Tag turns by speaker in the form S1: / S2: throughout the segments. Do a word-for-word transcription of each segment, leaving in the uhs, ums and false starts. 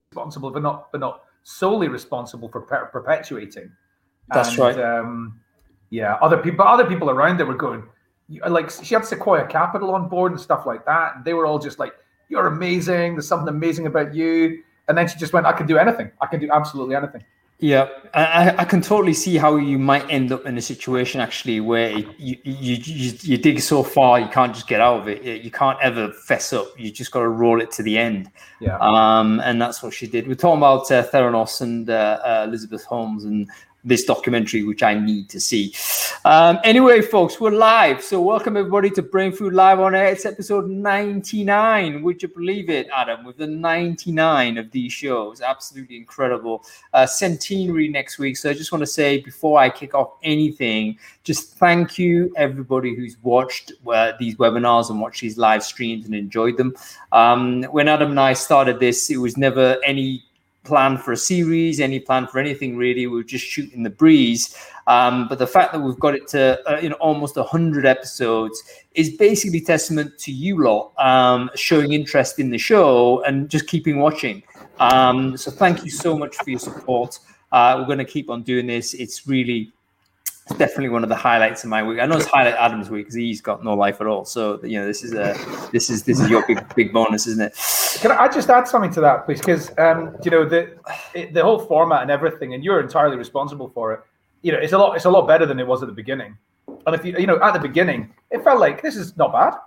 S1: responsible, but not but not solely responsible for per- perpetuating.
S2: That's
S1: and,
S2: right.
S1: Um, yeah, other people, other people around it were going, like, she had Sequoia Capital on board and stuff like that, and they were all just like, "You're amazing. There's something amazing about you." And then she just went, "I can do anything. I can do absolutely anything."
S2: Yeah, I, I can totally see how you might end up in a situation actually where you, you you you dig so far you can't just get out of it. You can't ever fess up. You just got to roll it to the end.
S1: Yeah.
S2: Um, and that's what she did. We're talking about uh, Theranos and uh, uh, Elizabeth Holmes and this documentary, which I need to see. Um, anyway, folks, we're live. So welcome everybody to Brain Food Live on Air. It's episode ninety-nine. Would you believe it, Adam? With the ninety-nine of these shows. Absolutely incredible. Uh, centenary next week. So I just want to say, before I kick off anything, just thank you everybody who's watched uh, these webinars and watched these live streams and enjoyed them. Um, when Adam and I started this, it was never any plan for a series, any plan for anything really. We were just shooting the breeze. Um, but the fact that we've got it to uh, you know almost one hundred episodes is basically testament to you lot um, showing interest in the show and just keeping watching. Um, so thank you so much for your support. Uh, we're going to keep on doing this. It's really It's definitely one of the highlights of my week. I know it's highlight Adam's week because he's got no life at all. So you know, this is a this is this is your big big bonus, isn't it?
S1: Can I just add something to that, please? Because um, you know the it, the whole format and everything, and you're entirely responsible for it. You know, it's a lot it's a lot better than it was at the beginning. And if you you know at the beginning, it felt like this is not bad,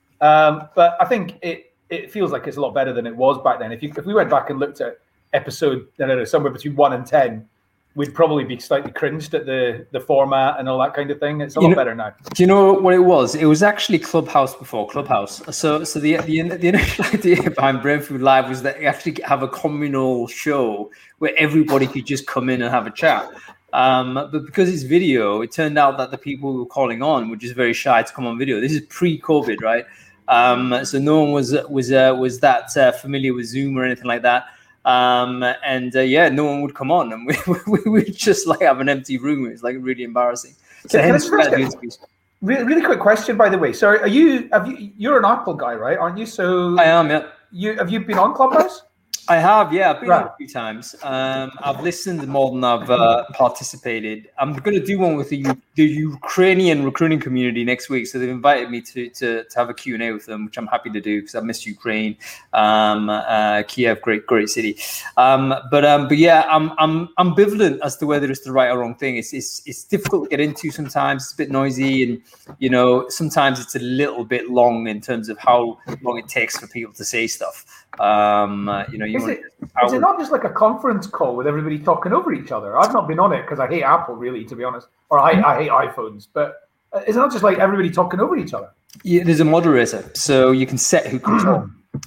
S1: um, but I think it it feels like it's a lot better than it was back then. If you if we went back and looked at episode, I don't know, somewhere between one and ten. We'd probably be slightly cringed at the, the format and all that kind of thing. It's a lot
S2: you know,
S1: better now.
S2: Do you know what it was? It was actually Clubhouse before Clubhouse. So so the the, the initial idea behind Brain Food Live was that you actually have a communal show where everybody could just come in and have a chat. Um, but because it's video, it turned out that the people who were calling on were just very shy to come on video. This is pre-COVID, right? Um, so no one was was uh, was that uh, familiar with Zoom or anything like that. Um, and uh, yeah, no one would come on, and we, we would just like have an empty room. It's like really embarrassing. So
S1: can,
S2: hence
S1: can I just get, really, really quick question, by the way. So, are you? Have you? You're an Apple guy, right? Aren't you? So
S2: I am. Yeah.
S1: You have you been on Clubhouse?
S2: I have, yeah. I've been
S1: right.
S2: on a few times. Um, I've listened more than I've uh, participated. I'm going to do one with the, the Ukrainian recruiting community next week. So they've invited me to to, to have a Q and A with them, which I'm happy to do because I miss Ukraine. Um, uh, Kiev, great, great city. Um, but um, but yeah, I'm I'm ambivalent as to whether it's the right or wrong thing. It's it's it's difficult to get into sometimes. It's a bit noisy, and you know sometimes it's a little bit long in terms of how long it takes for people to say stuff. Um, uh, you know, you
S1: is,
S2: want
S1: it, to, is it not just like a conference call with everybody talking over each other? I've not been on it because I hate Apple, really, to be honest, or I, I hate iPhones. But is it not just like everybody talking over each other?
S2: Yeah, there's a moderator, so you can set who can talk.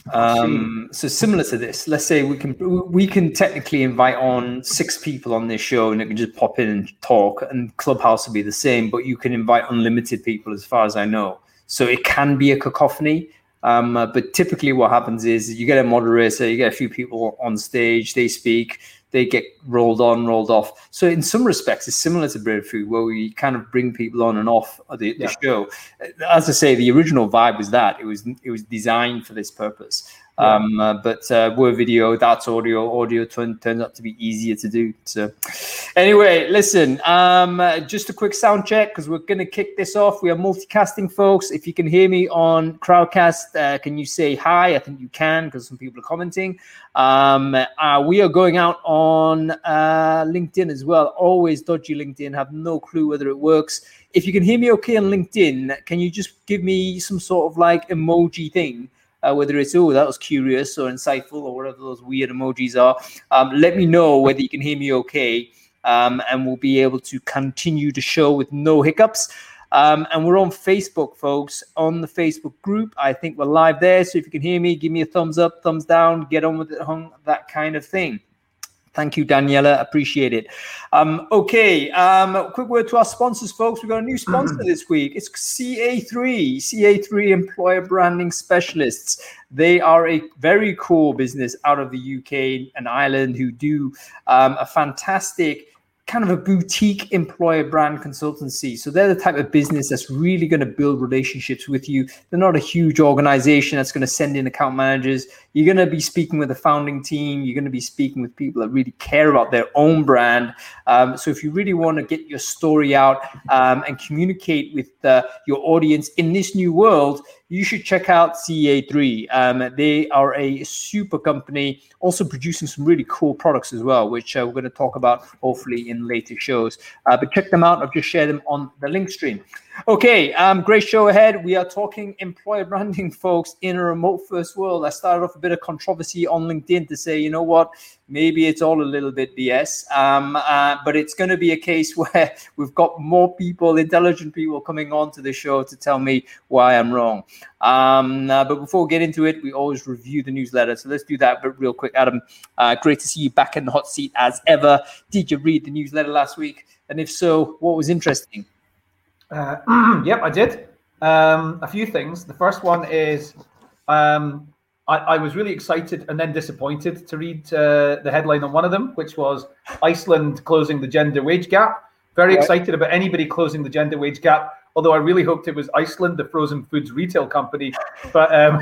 S2: Um, so similar to this, let's say we can we can technically invite on six people on this show, and it can just pop in and talk. And Clubhouse will be the same, but you can invite unlimited people, as far as I know. So it can be a cacophony. Um, uh, but typically what happens is you get a moderator, you get a few people on stage, they speak, they get rolled on, rolled off. So in some respects, it's similar to Brain Food, where we kind of bring people on and off the,
S1: yeah.
S2: the show. As I say, the original vibe was that. It was it was designed for this purpose. Yeah. Um, uh, but uh, we're video, that's audio. Audio t- turns out to be easier to do. So anyway, listen, um, uh, just a quick sound check because we're going to kick this off. We are multicasting, folks. If you can hear me on Crowdcast, uh, can you say hi? I think you can because some people are commenting. Um, uh, we are going out on uh, LinkedIn as well. Always dodgy LinkedIn. Have no clue whether it works. If you can hear me okay on LinkedIn, can you just give me some sort of like emoji thing? Uh, whether it's, oh, that was curious or insightful or whatever those weird emojis are. Um, let me know whether you can hear me okay, um, and we'll be able to continue the show with no hiccups. Um, and we're on Facebook, folks, on the Facebook group. I think we're live there. So if you can hear me, give me a thumbs up, thumbs down, get on with it, that kind of thing. Thank you, Daniela. Appreciate it. Um, okay, um, a quick word to our sponsors, folks. We've got a new sponsor this week. It's C A three, C A three Employer Branding Specialists. They are a very cool business out of the U K and Ireland who do um, a fantastic kind of a boutique employer brand consultancy. So they're the type of business that's really going to build relationships with you. They're not a huge organization that's going to send in account managers. You're going to be speaking with the founding team. You're going to be speaking with people that really care about their own brand. Um, so if you really want to get your story out um, and communicate with uh, your audience in this new world, you should check out C A three. Um, they are a super company, also producing some really cool products as well, which uh, we're going to talk about hopefully in later shows. Uh, but check them out. I've just shared them on the link stream. Okay, um, great show ahead. We are talking employer branding, folks, in a remote first world. I started off a bit of controversy on LinkedIn to say, you know what, maybe it's all a little bit B S, um, uh, but it's going to be a case where we've got more people, intelligent people coming on to the show to tell me why I'm wrong. Um, uh, but before we get into it, we always review the newsletter. So let's do that but real quick. Adam, uh, great to see you back in the hot seat as ever. Did you read the newsletter last week? And if so, what was interesting?
S1: Uh, yep, I did. Um, a few things. The first one is um, I, I was really excited and then disappointed to read uh, the headline on one of them, which was Iceland closing the gender wage gap. Very right. excited about anybody closing the gender wage gap, although I really hoped it was Iceland, the frozen foods retail company. But um,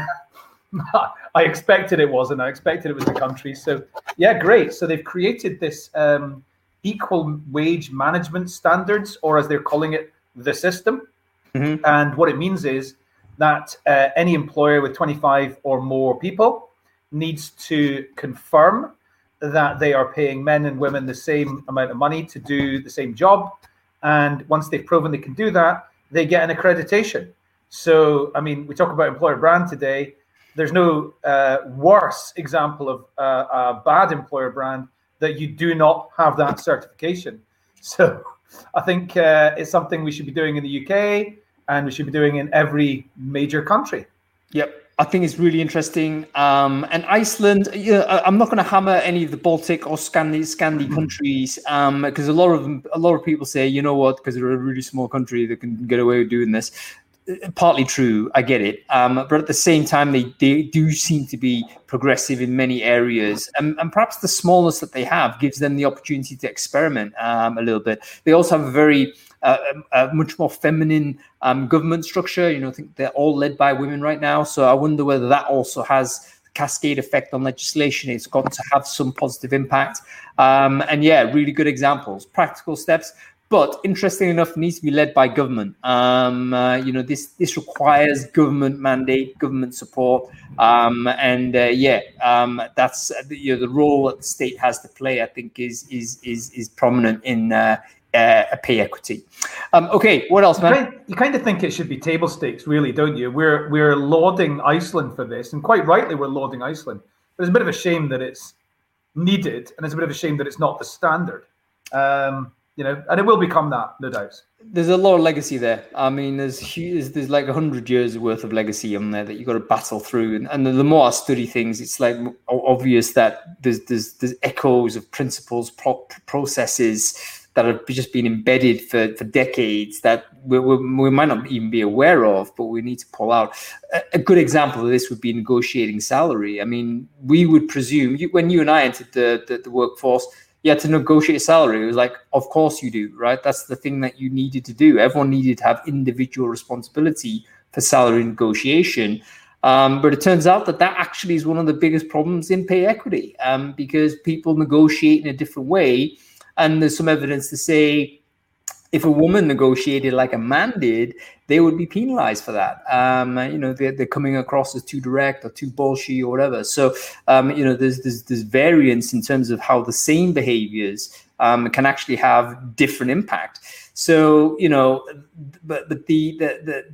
S1: I expected it wasn't. I expected it was the country. So, yeah, great. So they've created this um, equal wage management standards, or as they're calling it, the system. Mm-hmm. And what it means is that uh, any employer with twenty-five or more people needs to confirm that they are paying men and women the same amount of money to do the same job. And once they've proven they can do that, they get an accreditation. So, I mean, we talk about employer brand today. There's no uh, worse example of uh, a bad employer brand that you do not have that certification. So I think uh, it's something we should be doing in the U K, and we should be doing in every major country.
S2: Yep. I think it's really interesting. Um, and Iceland, you know, I'm not going to hammer any of the Baltic or Scandi, Scandi mm-hmm. countries, um, because a lot of them, a lot of people say, you know what, because they're a really small country, they can get away with doing this. Partly true, I get it. Um, but at the same time, they, they do seem to be progressive in many areas. And, and perhaps the smallness that they have gives them the opportunity to experiment um, a little bit. They also have a very uh, a much more feminine um, government structure. You know, I think they're all led by women right now. So I wonder whether that also has a cascade effect on legislation. It's got to have some positive impact. Um, and yeah, really good examples, practical steps. But interesting enough, it needs to be led by government. Um, uh, you know, this this requires government mandate, government support, um, and uh, yeah, um, that's uh, the, you know, the role that the state has to play. I think is is is is prominent in uh, uh, pay equity. Um, okay, what else, man?
S1: You kind, you kind of think it should be table stakes, really, don't you? We're we're lauding Iceland for this, and quite rightly, we're lauding Iceland. But it's a bit of a shame that it's needed, and it's a bit of a shame that it's not the standard. Um, You know, and it will become that, no doubt.
S2: There's a lot of legacy there. I mean, there's huge, there's like a hundred years worth of legacy on there that you've got to battle through. And, and the more I study things, it's like obvious that there's there's there's echoes of principles, pro- processes that have just been embedded for, for decades that we, we, we might not even be aware of, but we need to pull out. A, a good example of this would be negotiating salary. I mean, we would presume you, when you and I entered the, the, the workforce, you had to negotiate salary. It was like, of course you do, right? That's the thing that you needed to do. Everyone needed to have individual responsibility for salary negotiation. Um, but it turns out that that actually is one of the biggest problems in pay equity um, because people negotiate in a different way. And there's some evidence to say if a woman negotiated like a man did, they would be penalized for that. Um, you know, they're, they're coming across as too direct or too bullshit or whatever. So, um, you know, there's, there's there's variance in terms of how the same behaviors um, can actually have different impact. So, you know, but but the the the,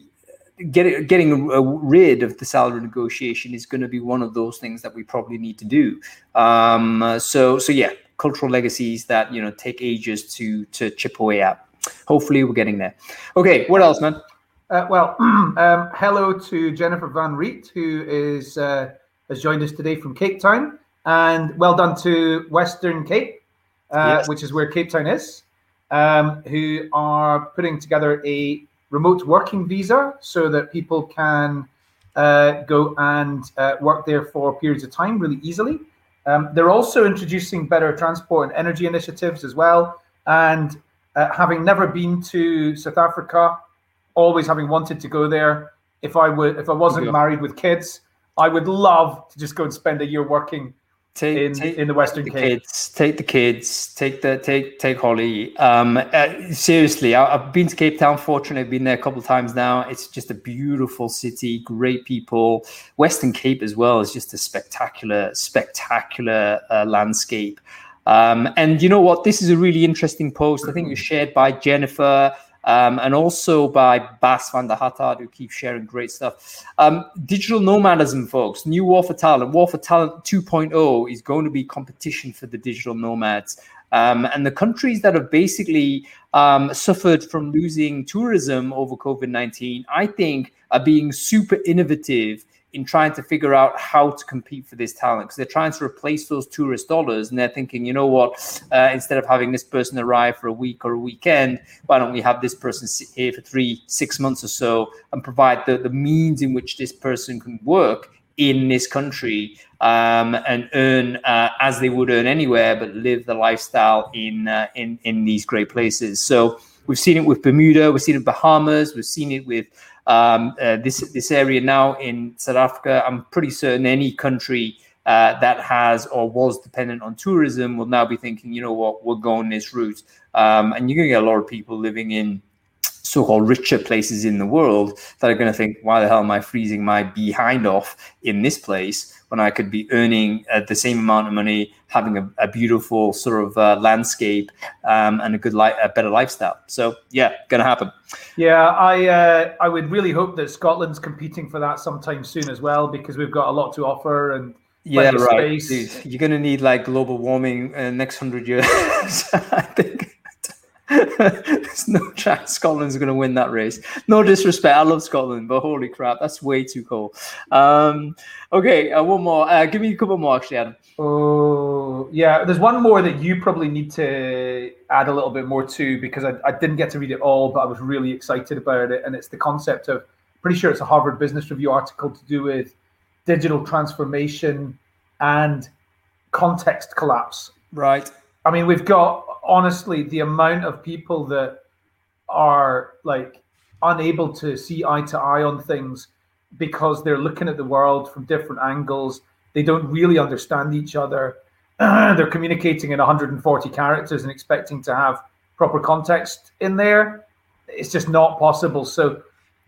S2: the Get, getting rid of the salary negotiation is going to be one of those things that we probably need to do. Um, so, so yeah, cultural legacies that, you know, take ages to to chip away at. Hopefully we're getting there. Okay, what else, man?
S1: Uh, well, um, hello to Jennifer Van Riet, who is uh, has joined us today from Cape Town. And well done to Western Cape, uh, yes. which is where Cape Town is, um, who are putting together a remote working visa so that people can uh, go and uh, work there for periods of time really easily. Um, they're also introducing better transport and energy initiatives as well. And uh, having never been to South Africa, always having wanted to go there, if I would, if I wasn't
S2: Yeah.
S1: married with kids, I would love to just go and spend a year working
S2: Take,
S1: in
S2: take
S1: in the Western
S2: the
S1: Cape.
S2: kids, take the kids, take the take take Holly. Um, uh, seriously, I, I've been to Cape Town. Fortunately, I've been there a couple of times now. It's just a beautiful city, great people. Western Cape as well is just a spectacular, spectacular uh, landscape. Um, and you know what? This is a really interesting post. I think it was shared by Jennifer. Um, and also by Bas van der Hattard, who keeps sharing great stuff. Um, digital nomadism, folks, new war for talent. War for talent two point oh is going to be competition for the digital nomads. Um, and the countries that have basically um, suffered from losing tourism over COVID nineteen, I think, are being super innovative in trying to figure out how to compete for this talent, because they're trying to replace those tourist dollars, and they're thinking, you know what, uh, instead of having this person arrive for a week or a weekend, why don't we have this person sit here for three, six months or so and provide the, the means in which this person can work in this country um, and earn uh, as they would earn anywhere, but live the lifestyle in, uh, in, in these great places. So we've seen it with Bermuda, we've seen it with Bahamas, we've seen it with Um, uh, this this area now in South Africa. I'm pretty certain any country uh, that has or was dependent on tourism will now be thinking, you know what, we're going this route. Um, and you're going to get a lot of people living in so-called richer places in the world that are going to think, why the hell am I freezing my behind off in this place when I could be earning uh, the same amount of money, having a, a beautiful sort of uh, landscape um, and a good life, a better lifestyle. So yeah, going to happen.
S1: Yeah, I uh, I would really hope that Scotland's competing for that sometime soon as well, because we've got a lot to offer and
S2: yeah,
S1: plenty of
S2: right.
S1: space.
S2: Dude, you're going to need like global warming uh, next hundred years. I think. There's no chance Scotland's going to win that race. No disrespect, I love Scotland, but holy crap, that's way too cool. Um, okay, uh, one more. Uh, give me a couple more, actually, Adam.
S1: Oh, yeah. There's one more that you probably need to add a little bit more to, because I, I didn't get to read it all, but I was really excited about it. And it's the concept of, pretty sure it's a Harvard Business Review article to do with digital transformation and context collapse.
S2: Right.
S1: I mean, we've got, honestly, the amount of people that are like unable to see eye to eye on things because they're looking at the world from different angles. They don't really understand each other. They're communicating in one hundred forty characters and expecting to have proper context in there. It's just not possible. So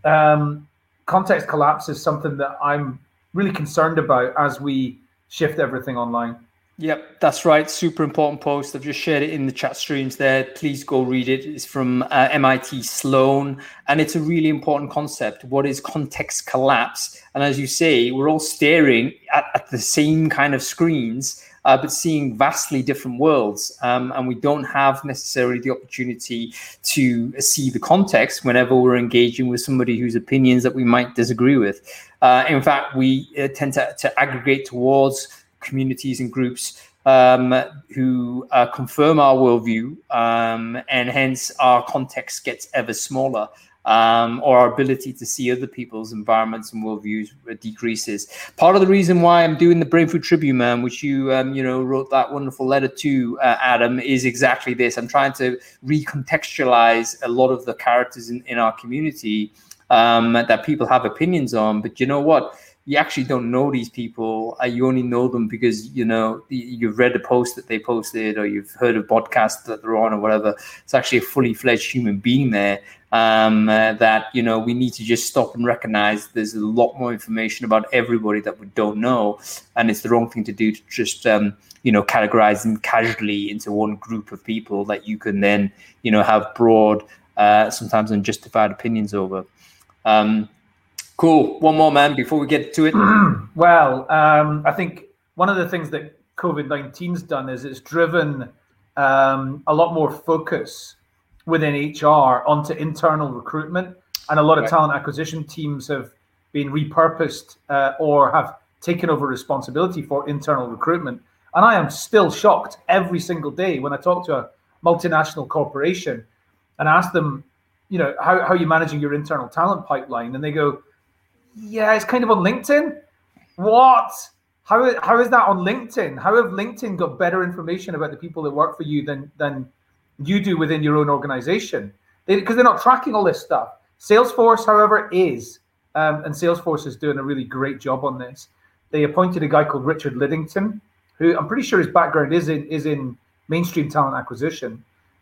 S1: um, context collapse is something that I'm really concerned about as we shift everything online.
S2: Yep, that's right. Super important post. I've just shared it in the chat streams there. Please go read it. It's from uh, M I T Sloan, and it's a really important concept. What is context collapse? And as you say, we're all staring at, at the same kind of screens, uh, but seeing vastly different worlds. Um, and we don't have necessarily the opportunity to see the context whenever we're engaging with somebody whose opinions that we might disagree with. Uh, in fact, we uh, tend to, to aggregate towards communities and groups um, who uh, confirm our worldview, um, and hence our context gets ever smaller, um, or our ability to see other people's environments and worldviews decreases. Part of the reason why I'm doing the Brain Food Tribune, man, which you um, you know wrote that wonderful letter to, uh, Adam, is exactly this. I'm trying to recontextualize a lot of the characters in, in our community um, that people have opinions on, but you know what? You actually don't know these people. Uh, you only know them because, you know, you've read the post that they posted, or you've heard of podcasts that they're on, or whatever. It's actually a fully fledged human being there um, uh, that, you know, we need to just stop and recognize there's a lot more information about everybody that we don't know. And it's the wrong thing to do to just, um, you know, categorize them casually into one group of people that you can then, you know, have broad, uh, sometimes unjustified opinions over. Um, Cool. One more, man, before we get to it.
S1: Well, um, I think one of the things that COVID nineteen's done is it's driven um, a lot more focus within H R onto internal recruitment. And a lot of
S2: Right.
S1: talent acquisition teams have been repurposed uh, or have taken over responsibility for internal recruitment. And I am still shocked every single day when I talk to a multinational corporation and ask them, you know, how, how are you managing your internal talent pipeline? And they go, yeah, it's kind of on LinkedIn. What? How, how is that on LinkedIn? How have LinkedIn got better information about the people that work for you than than you do within your own organization, because they, they're not tracking all this stuff. Salesforce, however, is, um, and Salesforce is doing a really great job on this. They appointed a guy called Richard Liddington, who I'm pretty sure his background is in is in mainstream talent acquisition.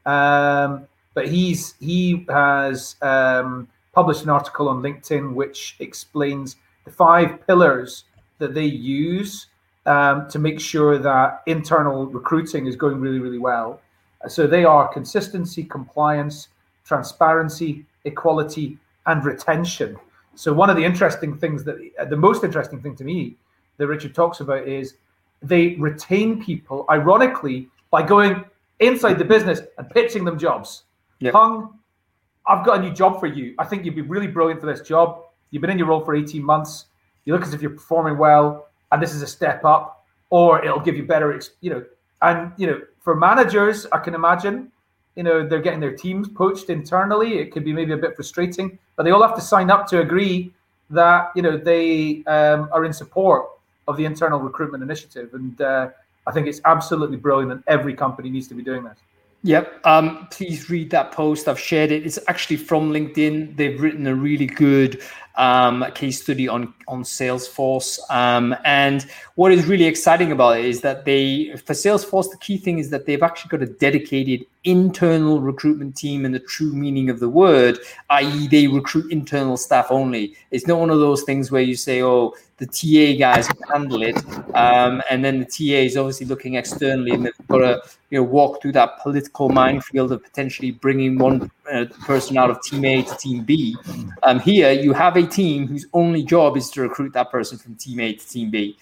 S1: Um, but he's he has um, published an article on LinkedIn which explains the five pillars that they use um, to make sure that internal recruiting is going really, really well. So they are consistency, compliance, transparency, equality, and retention. So one of the interesting things that, uh, the most interesting thing to me that Richard talks about is they retain people, ironically, by going inside the business and pitching them jobs. Yep. Hung, I've got a new job for you. I think you'd be really brilliant for this job. You've been in your role for eighteen months. You look as if you're performing well, and this is a step up, or it'll give you better, you know, and, you know, for managers, I can imagine, you know, they're getting their teams poached internally. It could be maybe a bit frustrating, but they all have to sign up to agree that, you know, they um, are in support of the internal recruitment initiative. And uh, I think it's absolutely brilliant, and every company needs to be doing this.
S2: Yep. Um, please read that post. I've shared it. It's actually from LinkedIn. They've written a really good um, case study on, on Salesforce. Um, and what is really exciting about it is that they, for Salesforce, the key thing is that they've actually got a dedicated internal recruitment team in the true meaning of the word, that is they recruit internal staff only. It's not one of those things where you say, oh, the T A guys can handle it. Um, and then the T A is obviously looking externally, and they've got to, you know, walk through that political minefield of potentially bringing one uh, person out of team A to team B. Um, here, you have a team whose only job is to recruit that person from team A to team B.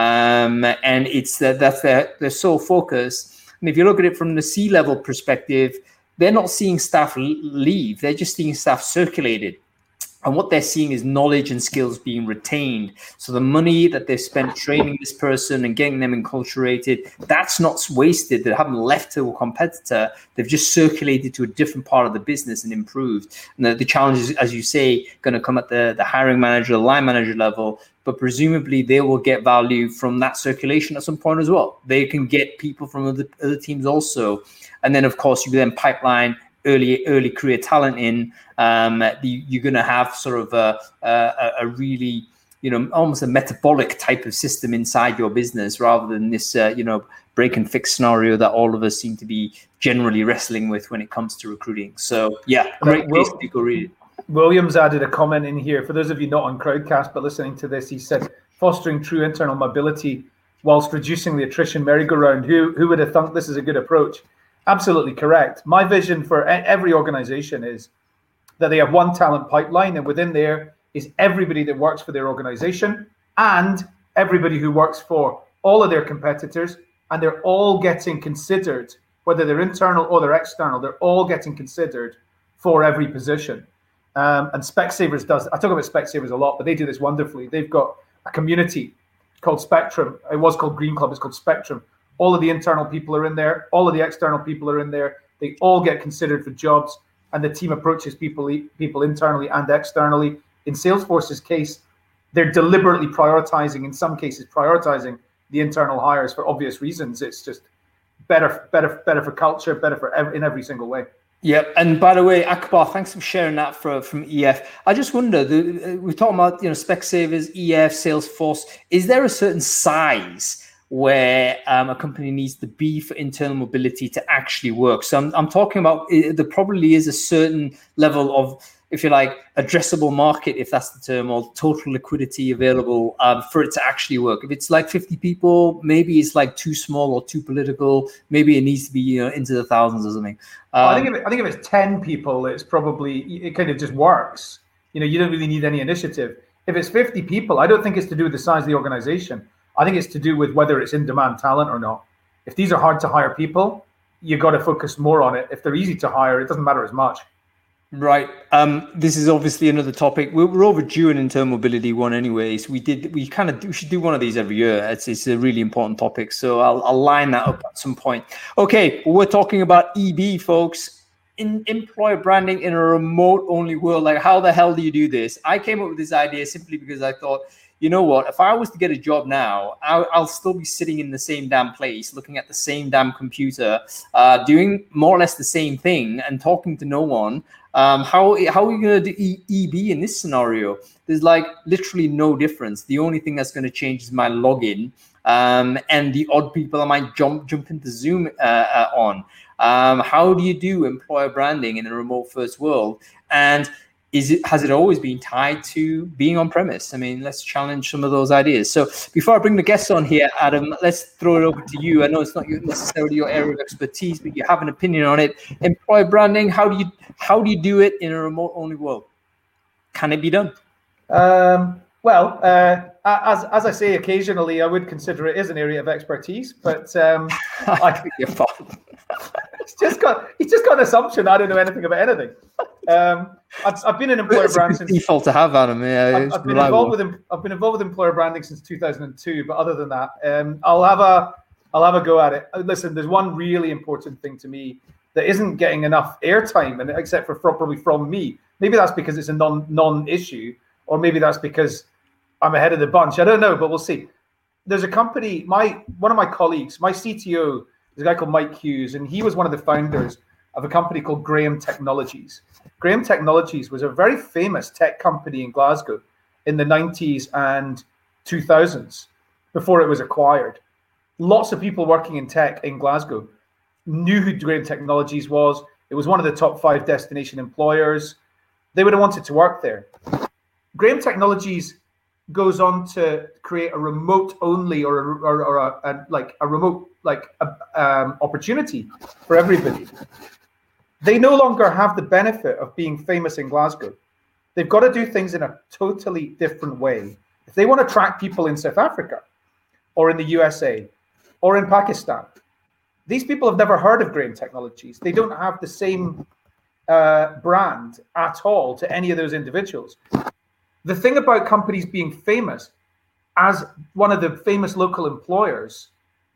S2: Um, and it's uh, that's their, their sole focus. And if you look at it from the C-level perspective, they're not seeing staff leave. They're just seeing staff circulated. And what they're seeing is knowledge and skills being retained. So the money that they've spent training this person and getting them enculturated, that's not wasted. They haven't left to a competitor. They've just circulated to a different part of the business and improved. And the, the challenge is, as you say, going to come at the, the hiring manager, the line manager level, but presumably they will get value from that circulation at some point as well. They can get people from other, other teams also. And then, of course, you then pipeline early early career talent in. Um, the, you're going to have sort of a, a, a really, you know, almost a metabolic type of system inside your business, rather than this, uh, you know, break and fix scenario that all of us seem to be generally wrestling with when it comes to recruiting. So, yeah, great place to go read it.
S1: Williams added a comment in here. For those of you not on Crowdcast but listening to this, he said, fostering true internal mobility whilst reducing the attrition merry-go-round. Who, who would have thunk this is a good approach? Absolutely correct. My vision for every organization is that they have one talent pipeline, and within there is everybody that works for their organization and everybody who works for all of their competitors, and they're all getting considered, whether they're internal or they're external, they're all getting considered for every position. Um, and Specsavers does, I talk about Specsavers a lot, but they do this wonderfully. They've got a community called Spectrum. It was called Green Club, it's called Spectrum. All of the internal people are in there. All of the external people are in there. They all get considered for jobs, and the team approaches people, people internally and externally. In Salesforce's case, they're deliberately prioritizing, in some cases, prioritizing the internal hires for obvious reasons. It's just better, better, better for culture, better for every, in every single way.
S2: Yeah, and by the way, Akbar, thanks for sharing that for, from E F. I just wonder, the, we're talking about, you know, Specsavers, E F, Salesforce. Is there a certain size where um, a company needs to be for internal mobility to actually work? So I'm, I'm talking about, there probably is a certain level of, if you like, addressable market, if that's the term, or total liquidity available um, for it to actually work. If it's like fifty people, maybe it's like too small or too political. Maybe it needs to be, you know, into the thousands or something. Um,
S1: I think if it, I think if it's ten people, it's probably, it kind of just works. You know, you don't really need any initiative. If it's fifty people, I don't think it's to do with the size of the organization. I think it's to do with whether it's in-demand talent or not. If these are hard to hire people, you've got to focus more on it. If they're easy to hire, it doesn't matter as much.
S2: Right. Um, this is obviously another topic. We're, we're overdue an internal mobility one anyways. We did. We kind of we should do one of these every year. It's, it's a really important topic. So I'll, I'll line that up at some point. Okay. Well, we're talking about E B, folks. In employer branding in a remote only world. Like, how the hell do you do this? I came up with this idea simply because I thought, you know what? If I was to get a job now, I'll, I'll still be sitting in the same damn place, looking at the same damn computer, uh, doing more or less the same thing and talking to no one. Um, how how are you going to do E- EB in this scenario? There's like literally no difference. The only thing that's going to change is my login um, and the odd people I might jump jump into Zoom uh, uh, on. Um, how do you do employer branding in a remote first world? And is it has it always been tied to being on premise? I mean, let's challenge some of those ideas. So before I bring the guests on here, Adam, let's throw it over to you. I know it's not your, necessarily your area of expertise, but you have an opinion on it. Employer branding, how do you how do you do it in a remote only world? Can it be done? Um,
S1: well, uh, as as I say, occasionally I would consider it is an area of expertise, but um, I think you're fine. He's just got he's just got an assumption I don't know anything about anything. Um, I've, I've been in employer branding since
S2: default to have, Adam. Yeah,
S1: I've, I've been involved with I've been involved with employer branding since two thousand two. But other than that, um, I'll have a I'll have a go at it. Listen, there's one really important thing to me that isn't getting enough airtime, and except for probably from me. Maybe that's because it's a non non issue, or maybe that's because I'm ahead of the bunch. I don't know, but we'll see. There's a company. My one of my colleagues, my C T O, is a guy called Mike Hughes, and he was one of the founders of a company called Graham Technologies. Graham Technologies was a very famous tech company in Glasgow in the nineties and two thousands before it was acquired. Lots of people working in tech in Glasgow knew who Graham Technologies was. It was one of the top five destination employers. They would have wanted to work there. Graham Technologies goes on to create a remote only or, a, or, or a, a, like a remote like a, um, opportunity for everybody. They no longer have the benefit of being famous in Glasgow. They've got to do things in a totally different way. If they want to attract people in South Africa or in the U S A or in Pakistan, these people have never heard of Graham Technologies. They don't have the same uh, brand at all to any of those individuals. The thing about companies being famous as one of the famous local employers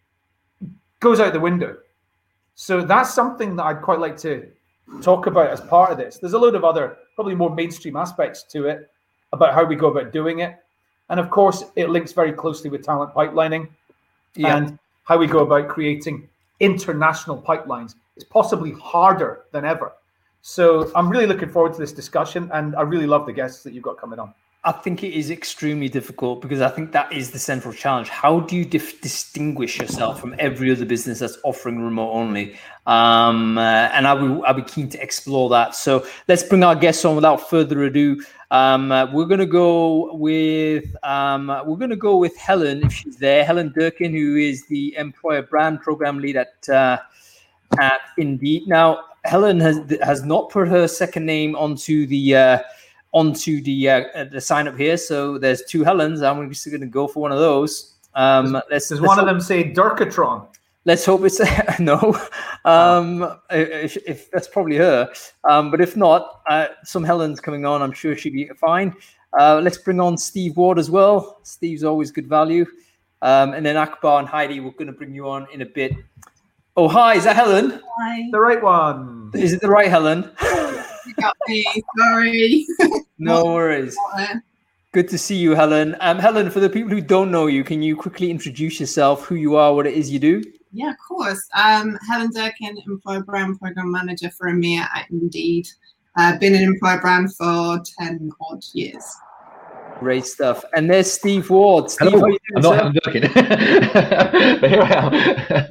S1: goes out the window. So that's something that I'd quite like to talk about as part of this. There's a load of other, probably more mainstream aspects to it about how we go about doing it. And of course, it links very closely with talent pipelining yeah. and how we go about creating international pipelines. It's possibly harder than ever. So I'm really looking forward to this discussion, and I really love the guests that you've got coming on.
S2: I think it is extremely difficult because I think that is the central challenge. How do you dif- distinguish yourself from every other business that's offering remote only? Um, uh, and I'll be, I'll be keen to explore that. So let's bring our guests on without further ado. Um, uh, we're going to go with um, we're going to go with Helen if she's there. Helen Durkin, who is the employer brand program lead at uh, at Indeed. Now, Helen has has not put her second name onto the. Uh, onto the uh, the sign up here. So there's two Helens. I'm just going to go for one of those. Um,
S1: does
S2: let's,
S1: does
S2: let's
S1: one
S2: hope,
S1: of them say Durkatron?
S2: Let's hope it's no. Um, oh. if, if that's probably her. Um, but if not, uh, some Helens coming on. I'm sure she'll be fine. Uh, let's bring on Steve Ward as well. Steve's always good value. Um, and then Akbar and Heidi, we're going to bring you on in a bit. Oh, hi. Is that Helen?
S3: Hi.
S1: The right one.
S2: Is it the right Helen?
S3: You got me. Sorry.
S2: No worries. Good to see you, Helen. Um, Helen, for the people who don't know you, can you quickly introduce yourself, who you are, what it is you do?
S3: Yeah, of course. Um, Helen Durkin, Employer Brand Program Manager for EMEA at Indeed. I've uh, been in Employer Brand for ten odd years.
S2: Great stuff. And there's Steve Ward. Steve,
S4: Hello.
S2: how are you doing,
S4: I'm not Helen Durkin. But here I am.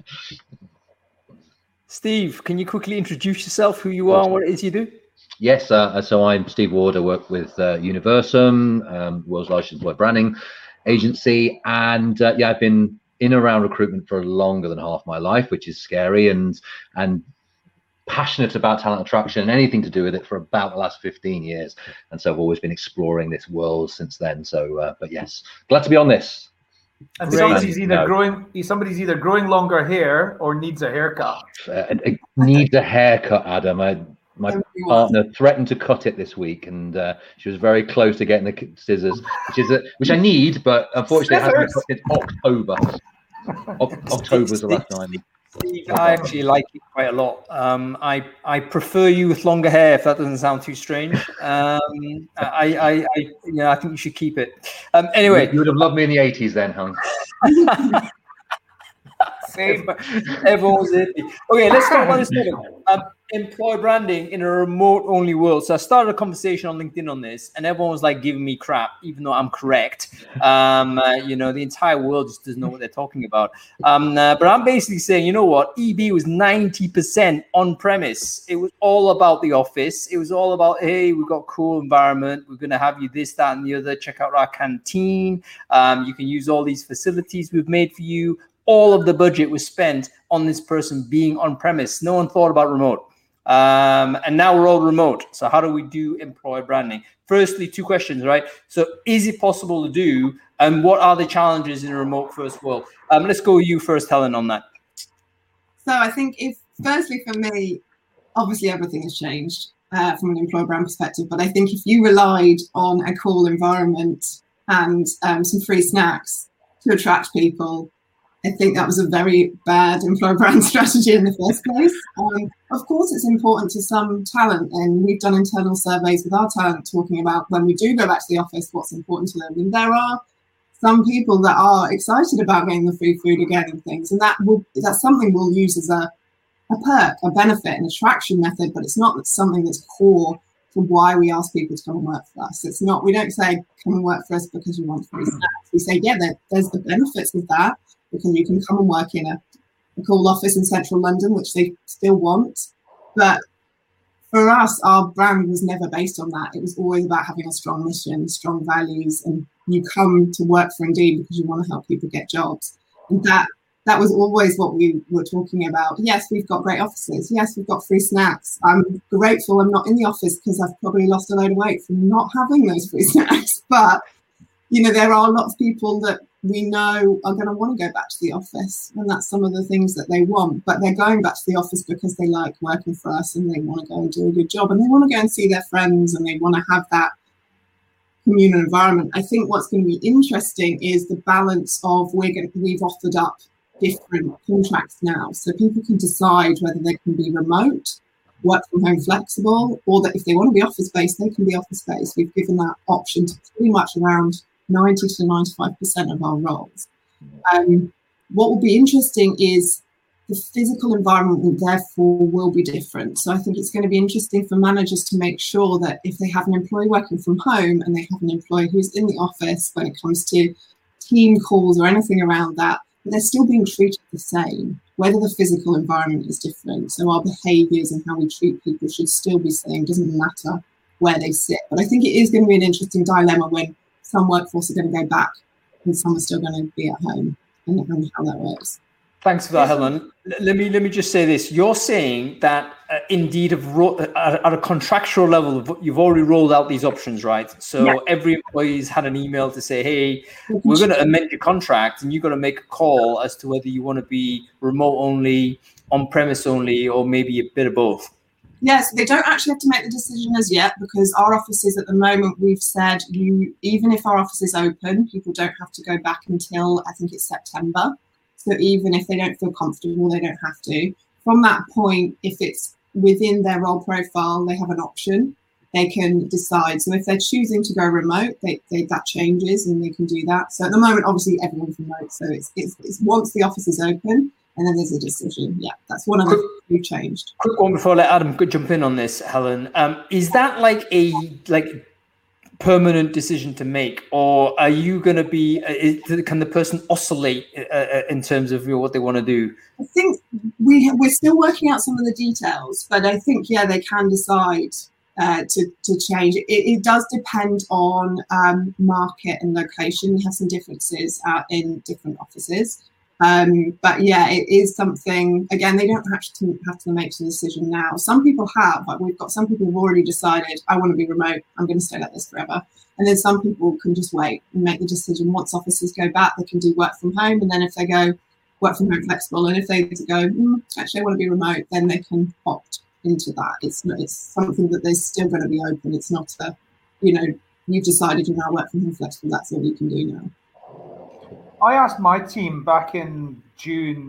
S2: Steve, can you quickly introduce yourself, who you are, and what it is you do?
S4: Yes, uh, so I'm Steve Ward. I work with uh, Universum, um, world's largest employer branding agency, and uh, yeah, I've been in and around recruitment for longer than half my life, which is scary, and and passionate about talent attraction and anything to do with it for about the last fifteen years, and so I've always been exploring this world since then. So, uh, but yes, glad to be on this.
S1: And somebody's either no. growing, somebody's either growing longer hair or needs a haircut.
S4: Uh, it needs a haircut, Adam. I, My partner threatened to cut it this week, and uh, she was very close to getting the scissors, which is a, which I need, but unfortunately, scissors. It hasn't been cut since October. O- October was the last time.
S2: Steve, I actually like it quite a lot. Um, I I prefer you with longer hair, if that doesn't sound too strange. Um, I, I, I, yeah, I think you should keep it. Um, anyway,
S4: you would have loved me in the eighties then, Hung.
S1: Same.
S2: Everyone was hippie. Okay, let's talk about this topic. Um, employer branding in a remote-only world. So I started a conversation on LinkedIn on this, and everyone was like giving me crap, even though I'm correct. Um, uh, you know, the entire world just doesn't know what they're talking about. Um, uh, but I'm basically saying, you know what? E B was ninety percent on-premise. It was all about the office. It was all about, hey, we've got a cool environment. We're going to have you this, that, and the other. Check out our canteen. Um, you can use all these facilities we've made for you. All of the budget was spent on this person being on premise. No one thought about remote. Um, and now we're all remote. So how do we do employer branding? Firstly, two questions, right? So is it possible to do? And what are the challenges in a remote first world? Um, let's go you first, Helen, on that.
S3: So I think if, firstly for me, obviously everything has changed uh, from an employer brand perspective. But I think if you relied on a cool environment and um, some free snacks to attract people, I think that was a very bad employer brand strategy in the first place. Um, of course, it's important to some talent, and we've done internal surveys with our talent talking about when we do go back to the office, what's important to them. And there are some people that are excited about getting the free food again and things, and that will that's something we'll use as a, a perk, a benefit, an attraction method, but it's not something that's core to why we ask people to come and work for us. It's not, we don't say come and work for us because you want free snacks. We say, yeah, there, there's the benefits of that, because you can come and work in a, a cool office in central London, which they still want. But for us, our brand was never based on that. It was always about having a strong mission, strong values, and you come to work for Indeed because you want to help people get jobs. And that that was always what we were talking about. Yes, we've got great offices. Yes, we've got free snacks. I'm grateful I'm not in the office because I've probably lost a load of weight from not having those free snacks. But, you know, there are lots of people that we know are going to want to go back to the office, and that's some of the things that they want, but they're going back to the office because they like working for us and they want to go and do a good job, and they want to go and see their friends, and they want to have that communal environment. I think what's going to be interesting is the balance of we're going to, we've offered up different contracts now, so people can decide whether they can be remote, work from home flexible, or that if they want to be office based, they can be office based. We've given that option to pretty much around ninety to ninety-five percent of our roles. Um, what will be interesting is the physical environment, therefore, will be different. So I think it's going to be interesting for managers to make sure that if they have an employee working from home and they have an employee who's in the office, when it comes to team calls or anything around that, they're still being treated the same, whether the physical environment is different. So our behaviours and how we treat people should still be the same. Doesn't matter where they sit. But I think it is going to be an interesting dilemma when some workforce are going to go back and some are still going to be at home, and, and how that works.
S2: Thanks for that, Helen. Let me let me just say this. You're saying that uh, Indeed have ro- at, at a contractual level, you've already rolled out these options, right? So yeah. Every employee's had an email to say, hey, we're going to amend your contract, and you've got to make a call as to whether you want to be remote only, on-premise only, or maybe a bit of both.
S3: Yes, they don't actually have to make the decision as yet, because our offices at the moment, we've said you, even if our office is open, people don't have to go back until I think it's September. So even if they don't feel comfortable, they don't have to. From that point, if it's within their role profile, they have an option. They can decide. So if they're choosing to go remote, they, they, that changes and they can do that. So at the moment, obviously, everyone's remote. So it's, it's, it's once the office is open, and then there's a decision. Yeah, that's one of the things we've changed.
S2: Quick one before I let Adam jump in on this, Helen. Um, is that like a like permanent decision to make, or are you going to be? Uh, is, can the person oscillate uh, in terms of you know, what they want to do?
S3: I think we we're still working out some of the details, but I think yeah, they can decide uh, to to change. It, it does depend on um, market and location. We have some differences uh, in different offices. Um, but yeah, it is something, again, they don't have to have to make the decision now. Some people have, like we've got some people who've already decided, I want to be remote, I'm going to stay like this forever. And then some people can just wait and make the decision. Once offices go back, they can do work from home. And then if they go work from home flexible, and if they go, mm, actually I want to be remote, then they can opt into that. It's not, it's something that they're still going to be open. It's not a, you know, you've decided you now work from home flexible, that's all you can do now.
S1: I asked my team back in June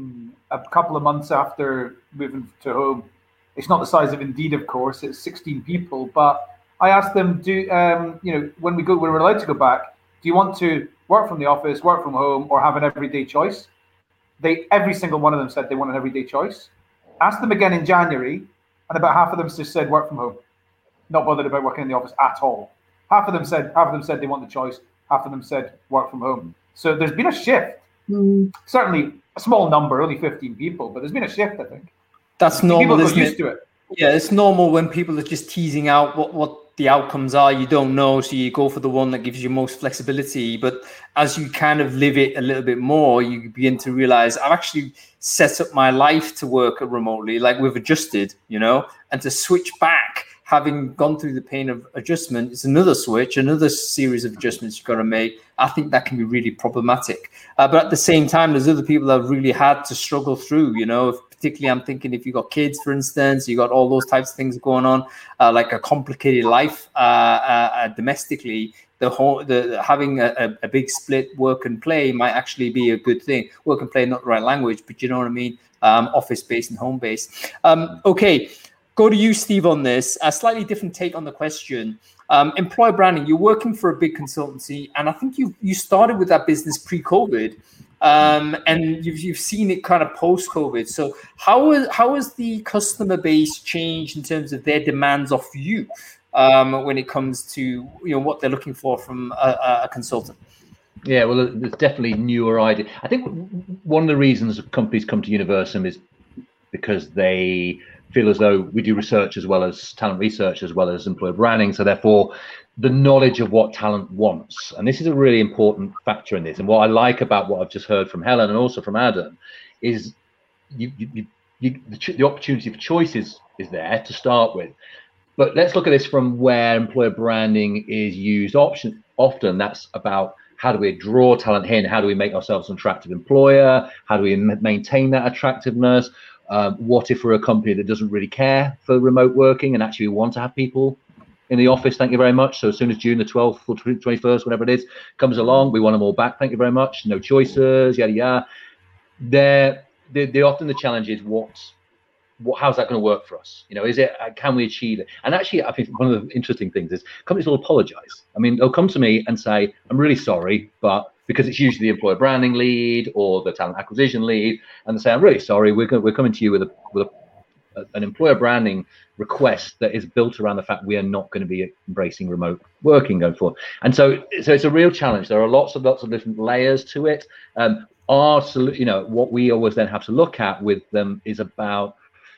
S1: a couple of months after moving to home. It's not the size of Indeed, of course. It's sixteen people. But I asked them, do um, you know, when we go, when we're allowed to go back, do you want to work from the office, work from home, or have an everyday choice? They, every single one of them said they want an everyday choice. Asked them again in January, and about half of them just said work from home, not bothered about working in the office at all. Half of them said, half of them said they want the choice. Half of them said work from home. So there's been a shift. Mm. Certainly a small number, only fifteen people, but there's been a shift, I think.
S2: That's normal,
S1: people
S2: isn't
S1: used
S2: it?
S1: To it.
S2: Yeah, it's normal when people are just teasing out what, what the outcomes are. You don't know, so you go for the one that gives you most flexibility. But as you kind of live it a little bit more, you begin to realize I've actually set up my life to work remotely, like we've adjusted, you know, and to switch back, having gone through the pain of adjustment, it's another switch, another series of adjustments you've got to make. I think that can be really problematic. Uh, but at the same time, there's other people that have really had to struggle through, you know, if, particularly I'm thinking if you've got kids, for instance, you got all those types of things going on, uh, like a complicated life uh, uh, uh, domestically, the whole, the having a, a big split work and play might actually be a good thing. Work and play, not the right language, but you know what I mean? Um, office-based and home-based. Um, okay. Go to you, Steve, on this. A slightly different take on the question. Um, employer branding, you're working for a big consultancy, and I think you you started with that business pre-COVID, um, and you've, you've seen it kind of post-COVID. So how, is, how has the customer base changed in terms of their demands of you um, when it comes to you know what they're looking for from a, a consultant?
S4: Yeah, well, there's definitely newer ideas. I think one of the reasons companies come to Universum is because they feel as though we do research as well as talent research as well as employer branding. So therefore, the knowledge of what talent wants. And this is a really important factor in this. And what I like about what I've just heard from Helen and also from Adam is you, you, you, the, the opportunity for choices is there to start with. But let's look at this from where employer branding is used option, often. That's about how do we draw talent in? How do we make ourselves an attractive employer? How do we maintain that attractiveness? Um, what if we're a company that doesn't really care for remote working and actually want to have people in the office? Thank you very much. So as soon as June the twelfth or twenty-first, whatever it is, comes along, we want them all back. Thank you very much. No choices, yada yada. They're, they're, they're often the challenge is what, what, how's that going to work for us? You know, is it, can we achieve it? And actually, I think one of the interesting things is companies will apologize. I mean, they'll come to me and say, I'm really sorry, but because it's usually the employer branding lead or the talent acquisition lead, and they say, I'm really sorry, we're, we're coming to you with, a, with a, an employer branding request that is built around the fact we are not going to be embracing remote working going forward. And so, so it's a real challenge. There are lots of lots of different layers to it. Um, our, you know, what we always then have to look at with them is about,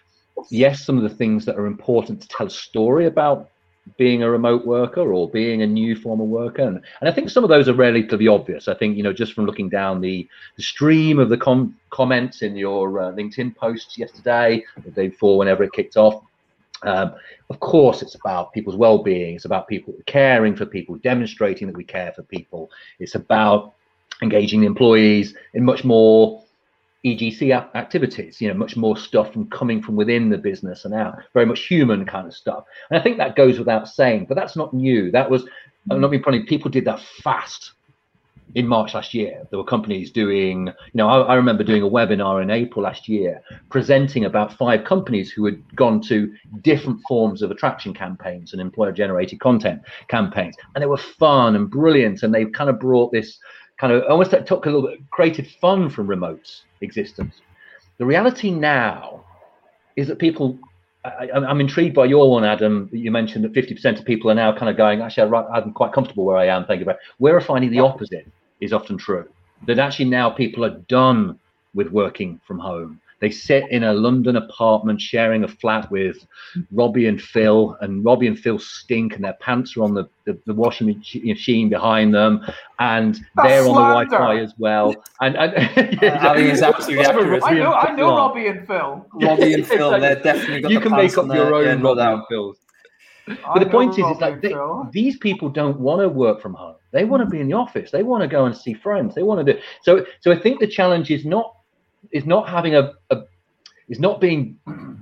S4: yes, some of the things that are important to tell a story about being a remote worker or being a new form of worker. And, and I think some of those are relatively obvious. I think, you know, just from looking down the, the stream of the com comments in your uh, LinkedIn posts yesterday, the day before, whenever it kicked off, um, of course, it's about people's well-being. It's about people caring for people, demonstrating that we care for people. It's about engaging the employees in much more E G C activities, you know, much more stuff from coming from within the business and out, very much human kind of stuff. And I think that goes without saying, but that's not new. That was, I'm not being funny, people did that fast in March last year. There were companies doing, you know, I, I remember doing a webinar in April last year, presenting about five companies who had gone to different forms of attraction campaigns and employer generated content campaigns. And they were fun and brilliant. And they kind of brought this kind of, almost took a little bit, created fun from remote existence. The reality now is that people, I, I'm intrigued by your one, Adam. You mentioned that fifty percent of people are now kind of going, actually, I'm quite comfortable where I am. Thank you very much. We're finding the opposite is often true. That actually now people are done with working from home. They sit in a London apartment sharing a flat with Robbie and Phil, and Robbie and Phil stink, and their pants are on the, the, the washing machine behind them, and
S1: That's
S4: they're
S1: slander.
S4: on the Wi-Fi as well. And, and
S2: I think it's absolutely accurate.
S1: I know, I know Robbie and Phil.
S2: Robbie and Phil,
S4: exactly.
S2: they're definitely got
S4: you
S2: the
S4: can make up your own
S2: yeah,
S4: Robbie and Phils. But the point is, is like they, these people don't want to work from home. They want to be in the office. They want to go and see friends. They want to do so. So I think the challenge is not is not having a, a is not being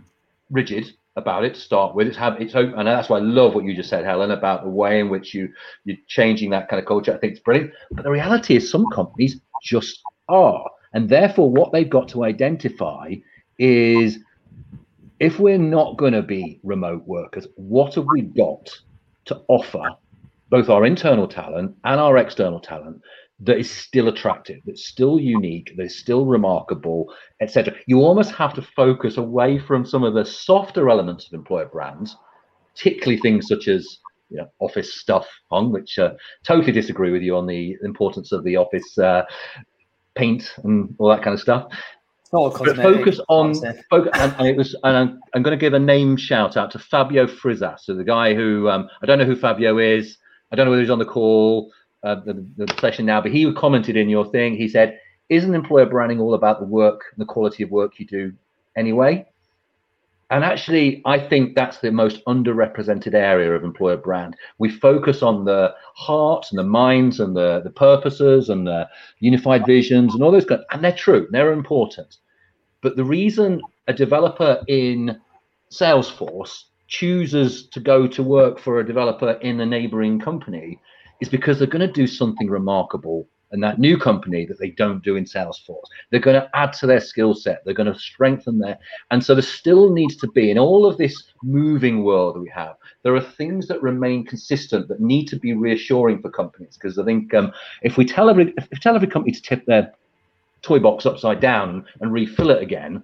S4: rigid about it to start with. It's have it's open, and that's why I love what you just said, Helen, about the way in which you you're changing that kind of culture. I think it's brilliant. But the reality is, some companies just are. And therefore, what they've got to identify is, if we're not going to be remote workers, what have we got to offer both our internal talent and our external talent that is still attractive, that's still unique, that's still remarkable, et cetera. You almost have to focus away from some of the softer elements of employer brands, particularly things such as, you know, office stuff, on which uh, totally disagree with you on the importance of the office uh, paint and all that kind of stuff.
S2: But
S4: focus on focus, and, and it was. And I'm, I'm going to give a name shout out to Fabio Frizas, so the guy who um, I don't know who Fabio is. I don't know whether he's on the call, uh, the, the session now, but he commented in your thing. He said, "Isn't employer branding all about the work and the quality of work you do anyway?" And actually, I think that's the most underrepresented area of employer brand. We focus on the hearts and the minds and the, the purposes and the unified visions and all those kind, and they're true, they're important. But the reason a developer in Salesforce chooses to go to work for a developer in a neighboring company is because they're going to do something remarkable in that new company that they don't do in Salesforce. They're going to add to their skill set. They're going to strengthen their, and so there still needs to be, in all of this moving world that we have, there are things that remain consistent that need to be reassuring for companies. Because I think um, if we tell every, if we tell every company to tip their toy box upside down and refill it again,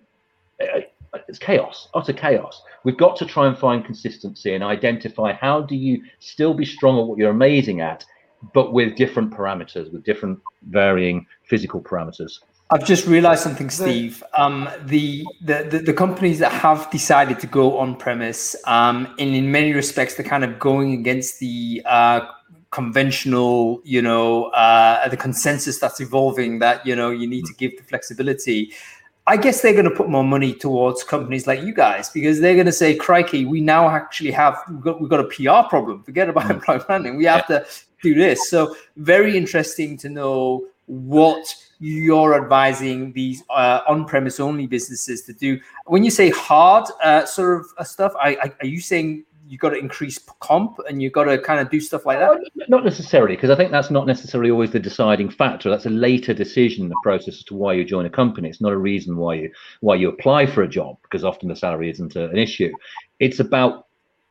S4: it's chaos, utter chaos. We've got to try and find consistency and identify, how do you still be strong at what you're amazing at, but with different parameters, with different varying physical parameters.
S2: I've just realized something, Steve. Um, the, the, the, the companies that have decided to go on premise, um, and in many respects, they're kind of going against the uh, conventional, you know, uh, the consensus that's evolving, that, you know, you need to give the flexibility. I guess they're going to put more money towards companies like you guys, because they're going to say, crikey, we now actually have, we've got, we've got a P R problem. Forget about employer branding. We have to do this. So very interesting to know what you're advising these uh, on-premise only businesses to do. When you say hard uh, sort of uh, stuff, I, I, are you saying you got to increase comp and you got to kind of do stuff like that?
S4: Not necessarily, because I think that's not necessarily always the deciding factor. That's a later decision in the process as to why you join a company. It's not a reason why you why you apply for a job, because often the salary isn't a, an issue. It's about,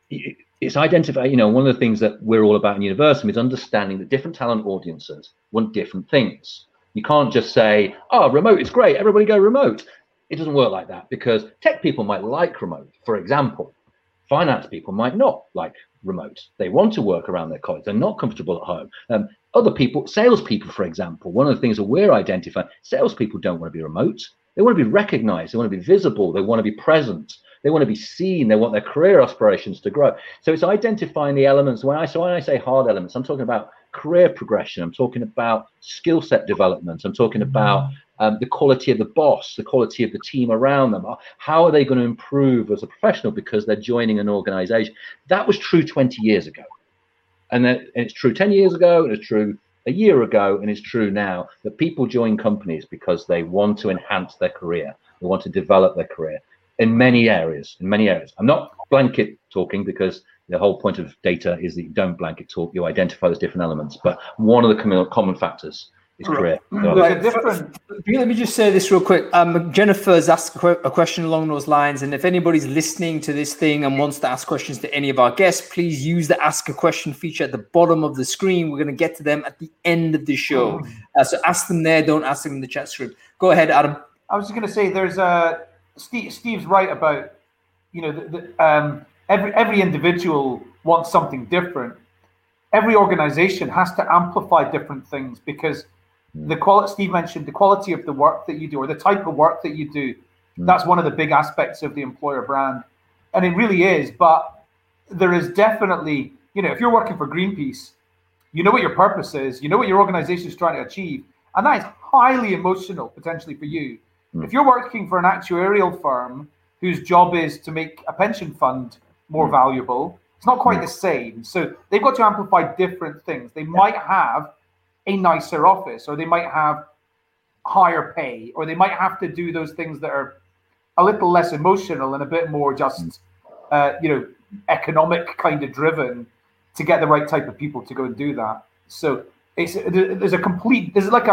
S4: it's identify, you know, one of the things that we're all about in Universum is understanding that different talent audiences want different things. You can't just say, oh, remote is great, everybody go remote. It doesn't work like that, because tech people might like remote, for example. Finance people might not like remote. They want to work around their colleagues. They're not comfortable at home. Um, other people, salespeople, for example, one of the things that we're identifying, salespeople don't want to be remote. They want to be recognized. They want to be visible. They want to be present. They want to be seen. They want their career aspirations to grow. So it's identifying the elements. When I, so when I say hard elements, I'm talking about career progression. I'm talking about skill set development. I'm talking about um, the quality of the boss, the quality of the team around them. How are they going to improve as a professional because they're joining an organization? That was true twenty years ago. And, that, and it's true ten years ago, and it's true a year ago, and it's true now, that people join companies because they want to enhance their career. They want to develop their career in many areas, in many areas. I'm not blanket talking, because the whole point of data is that you don't blanket talk, you identify those different elements. But one of the common factors is career.
S2: Right. Different. Let me just say this real quick. Um, Jennifer's asked a question along those lines. And if anybody's listening to this thing and wants to ask questions to any of our guests, please use the Ask a Question feature at the bottom of the screen. We're going to get to them at the end of the show. Uh, so ask them there. Don't ask them in the chat script. Go ahead, Adam.
S1: I was just going to say, there's a Steve, Steve's right about, you know, the, the, um, every every individual wants something different. Every organization has to amplify different things, because the quality, Steve mentioned, the quality of the work that you do, or the type of work that you do, mm. that's one of the big aspects of the employer brand. And it really is. But there is definitely, you know, if you're working for Greenpeace, you know what your purpose is, you know what your organization is trying to achieve, and that is highly emotional potentially for you. Mm. If you're working for an actuarial firm whose job is to make a pension fund more mm. valuable, it's not quite mm. the same. So they've got to amplify different things. They yeah. might have a nicer office, or they might have higher pay, or they might have to do those things that are a little less emotional and a bit more just, uh, you know, economic kind of driven to get the right type of people to go and do that. So it's there's a complete, there's like a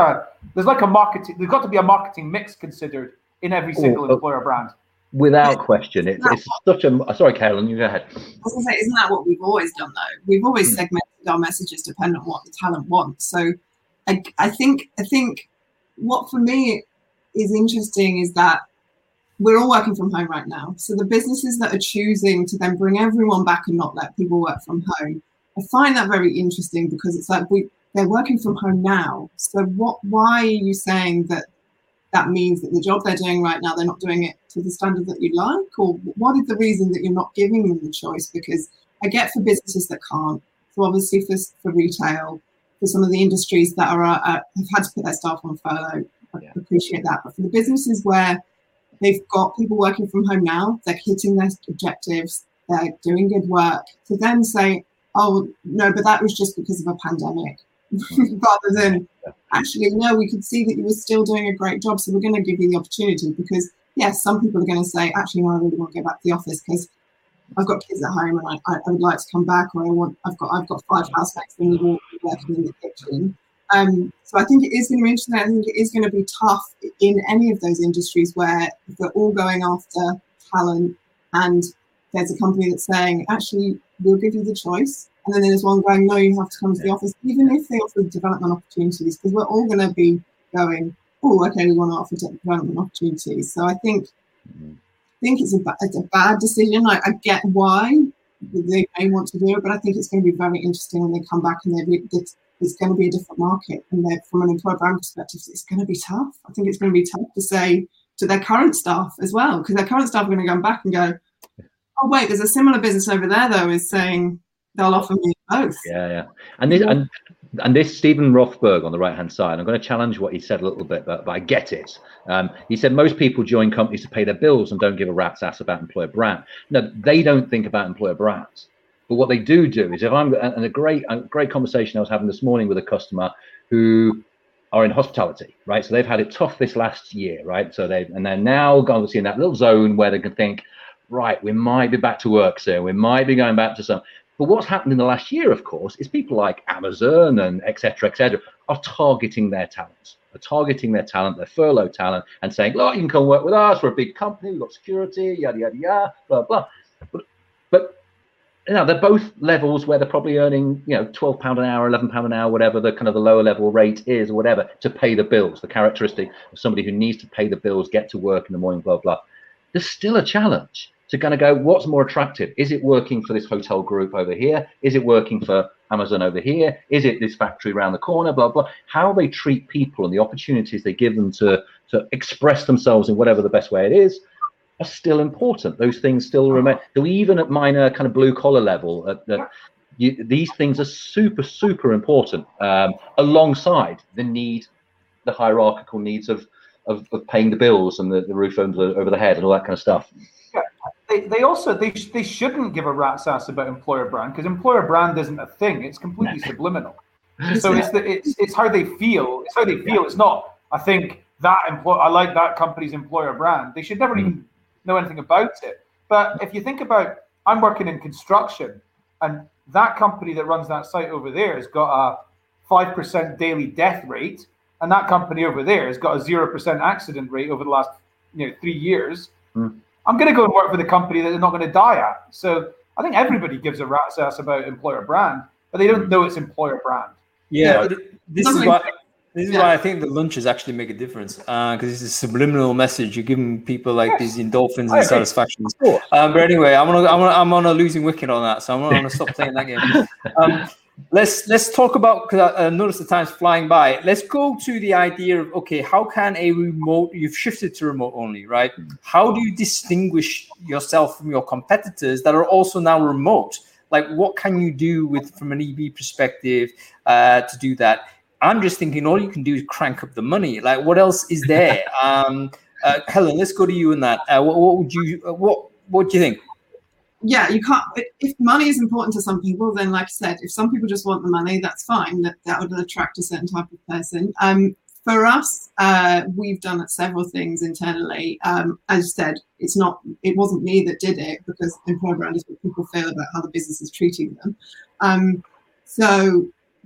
S1: there's like a marketing. There's got to be a marketing mix considered in every single
S4: oh,
S1: employer brand.
S4: Without question, it's, it's such a. Sorry, Carolyn, you go ahead.
S3: I was going to say, isn't that what we've always done though? We've always mm. segmented our messages depending on what the talent wants. So, I, I think I think what for me is interesting is that we're all working from home right now. So the businesses that are choosing to then bring everyone back and not let people work from home, I find that very interesting because it's like we they're working from home now. So what? Why are you saying that that means that the job they're doing right now, they're not doing it to the standard that you like? Or what is the reason that you're not giving them the choice? Because I get for businesses that can't. So obviously for, for retail, for some of the industries that are uh, have had to put their staff on furlough, I yeah. appreciate that. But for the businesses where they've got people working from home now, they're hitting their objectives, they're doing good work, to then say, oh, no, but that was just because of a pandemic. Rather than actually, no, we could see that you were still doing a great job, so we're going to give you the opportunity. Because yes, some people are going to say, actually, no, I really want to go back to the office because I've got kids at home and I, I, I would like to come back, or I want, I've got, I've got five housemates and we're working in the kitchen. Um, so I think it is going to be interesting. I think it is going to be tough in any of those industries where they're all going after talent, and there's a company that's saying, actually, we'll give you the choice. And then there's one going, no, you have to come to the office, even if they offer development opportunities, because we're all going to be going, oh, okay, we want to offer development opportunities. So I think mm-hmm. I think it's a, it's a bad decision. I, I get why they may want to do it, but I think it's going to be very interesting when they come back and they're, it's going to be a different market. And from an employer brand perspective, it's going to be tough. I think it's going to be tough to say to their current staff as well, because their current staff are going to go back and go, oh, wait, there's a similar business over there, though, is saying, they'll offer me both.
S4: Yeah, yeah. And this, and, and this Stephen Rothberg on the right-hand side, I'm going to challenge what he said a little bit, but, but I get it. Um, he said most people join companies to pay their bills and don't give a rat's ass about employer brand. No, they don't think about employer brands. But what they do do is, if I'm, and a great, a great conversation I was having this morning with a customer who are in hospitality, right? So they've had it tough this last year, right? So they and they're now going to see in that little zone where they can think, right, we might be back to work soon. We might be going back to some. But what's happened in the last year, of course, is people like Amazon and et cetera, et cetera, are targeting their talents, are targeting their talent, their furlough talent, and saying, look, you can come work with us. We're a big company. We've got security, yada, yada, yada, blah, blah. But, but you know, they're both levels where they're probably earning, you know, twelve pounds an hour, eleven pounds an hour, whatever the kind of the lower level rate is or whatever, to pay the bills, the characteristic of somebody who needs to pay the bills, get to work in the morning, blah, blah. There's still a challenge. To kind of go, what's more attractive? Is it working for this hotel group over here? Is it working for Amazon over here? Is it this factory around the corner? Blah, blah. How they treat people and the opportunities they give them to, to express themselves in whatever the best way it is are still important. Those things still remain. So even at minor kind of blue collar level, at, at, you, these things are super, super important um, alongside the need, the hierarchical needs of, of, of paying the bills and the, the roof over the, over the head and all that kind of stuff.
S1: They, they also they they shouldn't give a rat's ass about employer brand, because employer brand isn't a thing. It's completely subliminal. So it's the it's it's how they feel. It's how they feel. It's not, I think that employ I like that company's employer brand. They should never even know anything about it. But if you think about, I'm working in construction, and that company that runs that site over there has got a five percent daily death rate, and that company over there has got a zero percent accident rate over the last you know three years. Mm. I'm going to go and work for the company that they're not going to die at. So I think everybody gives a rat's ass about employer brand, but they don't know it's employer brand.
S2: Yeah, yeah. this is why this is yeah. why I think the lunches actually make a difference, because uh, it's a subliminal message. You're giving people like yes. these endorphins and satisfactions. Um, but anyway, I'm on a, I'm on a, I'm on a losing wicket on that, so I'm going to stop playing that game. Um, Let's let's talk about, because I, I noticed the time's flying by. Let's go to the idea of, okay, how can a remote, you've shifted to remote only, right? How do you distinguish yourself from your competitors that are also now remote? Like, what can you do with, from an E B perspective, uh, to do that? I'm just thinking all you can do is crank up the money. Like, what else is there? um, uh, Helen, let's go to you in that. Uh, what, what would you, uh, what, what do you think?
S3: Yeah, you can't. If money is important to some people, then like I said, if some people just want the money, that's fine. That that would attract a certain type of person. Um, for us, uh, we've done several things internally. Um, as you said, it's not. It wasn't me that did it, because employer brand is what people feel about how the business is treating them. Um, so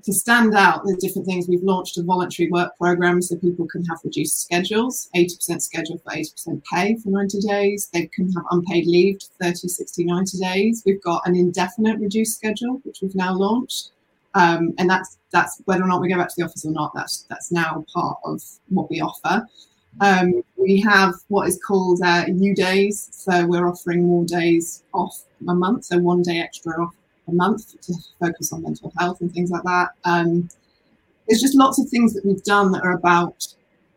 S3: to stand out, there's different things. We've launched a voluntary work program so people can have reduced schedules, eighty percent schedule for eighty percent pay for ninety days. They can have unpaid leave to thirty, sixty, ninety days. We've got an indefinite reduced schedule, which we've now launched. Um, and that's that's whether or not we go back to the office or not, that's that's now part of what we offer. Um, we have what is called uh, U days. So we're offering more days off a month, so one day extra off a month to focus on mental health and things like that. Um, there's just lots of things that we've done that are about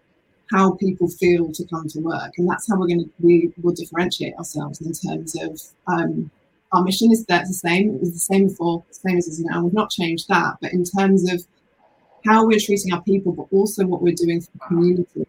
S3: how people feel to come to work, and that's how we're going to we will differentiate ourselves in terms of um, our mission is that's the same. It was the same before, the same as it is now. We've not changed that, but in terms of how we're treating our people, but also what we're doing for the community,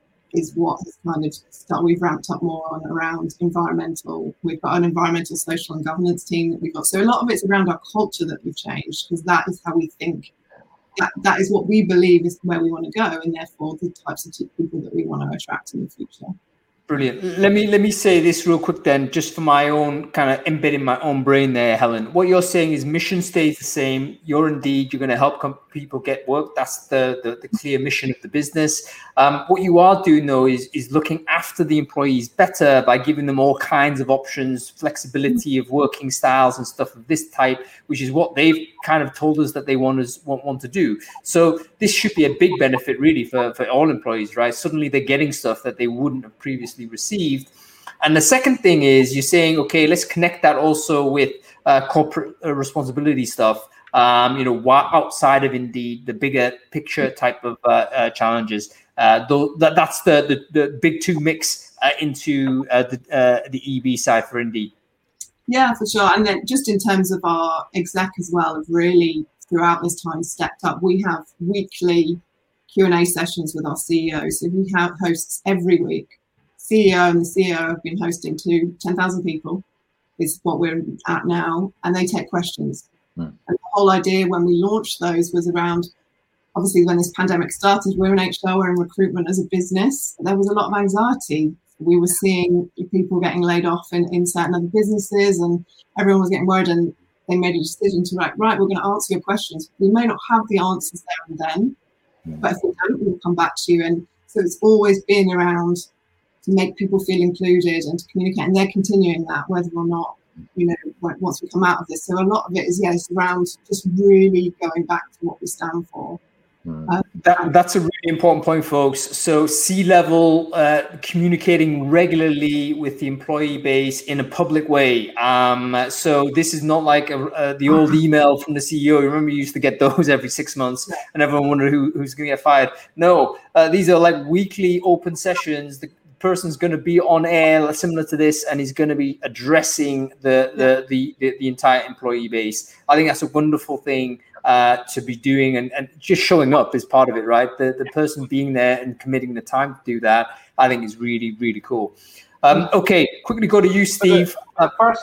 S3: is what has kind of started. We've ramped up more on around environmental. We've got an environmental, social and governance team that we've got. So a lot of it's around our culture that we've changed, because that is how we think. That, that is what we believe is where we want to go, and therefore the types of people that we want to attract in the future.
S2: Brilliant. Let me let me say this real quick then, just for my own kind of embedding my own brain there, Helen. What you're saying is mission stays the same. You're indeed, you're going to help com- people get work. That's the, the, the clear mission of the business. Um, what you are doing though is, is looking after the employees better by giving them all kinds of options, flexibility of working styles and stuff of this type, which is what they've kind of told us that they want us want, want to do. So this should be a big benefit really for, for all employees, right? Suddenly they're getting stuff that they wouldn't have previously received. And the second thing is you're saying, okay, let's connect that also with uh, corporate uh, responsibility stuff, um, you know, wh- outside of Indeed, the bigger picture type of uh, uh, challenges. Uh, though that, that's the, the, the big two mix uh, into uh, the, uh, the E B side for Indeed.
S3: Yeah, for sure. And then just in terms of our exec as well, have really throughout this time stepped up. We have weekly Q and A sessions with our C E O. So we have hosts every week. C E O and the C E O have been hosting to ten thousand people is what we're at now, and they take questions. Mm. And the whole idea when we launched those was around, obviously when this pandemic started, we're in H R, we're in recruitment as a business. There was a lot of anxiety. We were seeing people getting laid off in, in certain other businesses, and everyone was getting worried, and they made a decision to write, right, we're going to answer your questions. We may not have the answers there and then, mm. but if we don't, we'll come back to you. And so it's always been around to make people feel included and to communicate, and they're continuing that whether or not, you know, once we come out of this. So a lot of it is, yes, around just really going back to what we stand for.
S2: Mm. Um, that, that's a really important point, folks. So C-level uh, communicating regularly with the employee base in a public way. Um, so this is not like a, uh, the old email from the C E O. You remember you used to get those every six months and everyone wondered who, who's going to get fired. No, uh, these are like weekly open sessions. The person's going to be on air similar to this, and he's going to be addressing the the, the the the entire employee base. I think that's a wonderful thing uh, to be doing, and, and just showing up is part of it, right? The the person being there and committing the time to do that, I think is really, really cool. Um, okay, quickly go to you, Steve.
S1: For the, for the first,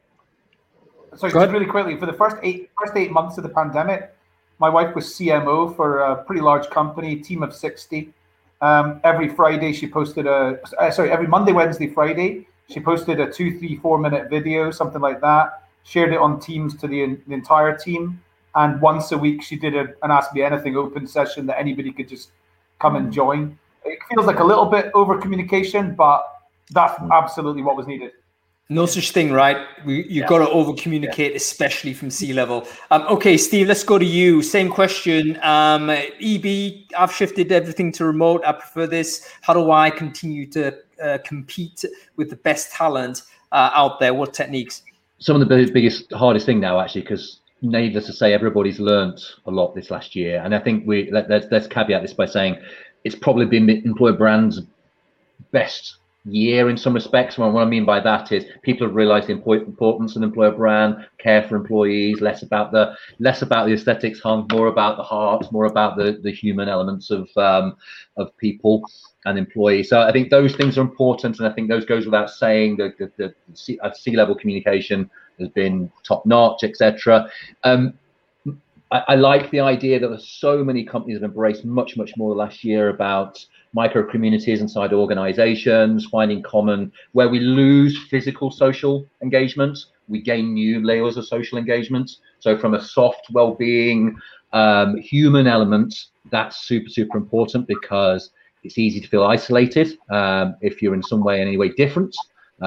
S1: sorry, just really quickly, for the first eight first eight months of the pandemic, my wife was C M O for a pretty large company, team of sixty. Um, every Friday she posted a, uh, sorry, every Monday, Wednesday, Friday, she posted a two, three, four minute video, something like that, shared it on Teams to the, the entire team. And once a week she did a, an Ask Me Anything open session that anybody could just come and join. It feels like a little bit over communication, but that's absolutely what was needed.
S2: No such thing, right? We, you've yeah. got to over communicate, yeah. especially from C-level. Um, okay, Steve, let's go to you. Same question. Um, E B, I've shifted everything to remote. I prefer this. How do I continue to uh, compete with the best talent uh, out there? What techniques?
S4: Some of the biggest, hardest thing now, actually, because needless to say, everybody's learnt a lot this last year. And I think we let, let's, let's caveat this by saying it's probably been Employer Brand's best year in some respects. What I mean by that is people have realized the importance of an employer brand, care for employees, less about the less about the aesthetics, hung more about the heart, more about the the human elements of um of people and employees. So I think those things are important, and I think those goes without saying. The the, the C, uh, C-level communication has been top notch, et cetera. Um, I, I like the idea that there's so many companies have embraced much much more last year about micro communities inside organizations, finding common, where we lose physical social engagement, we gain new layers of social engagement. So from a soft well-being, Um, human element, that's super, super important because it's easy to feel isolated um, if you're in some way, in any way different.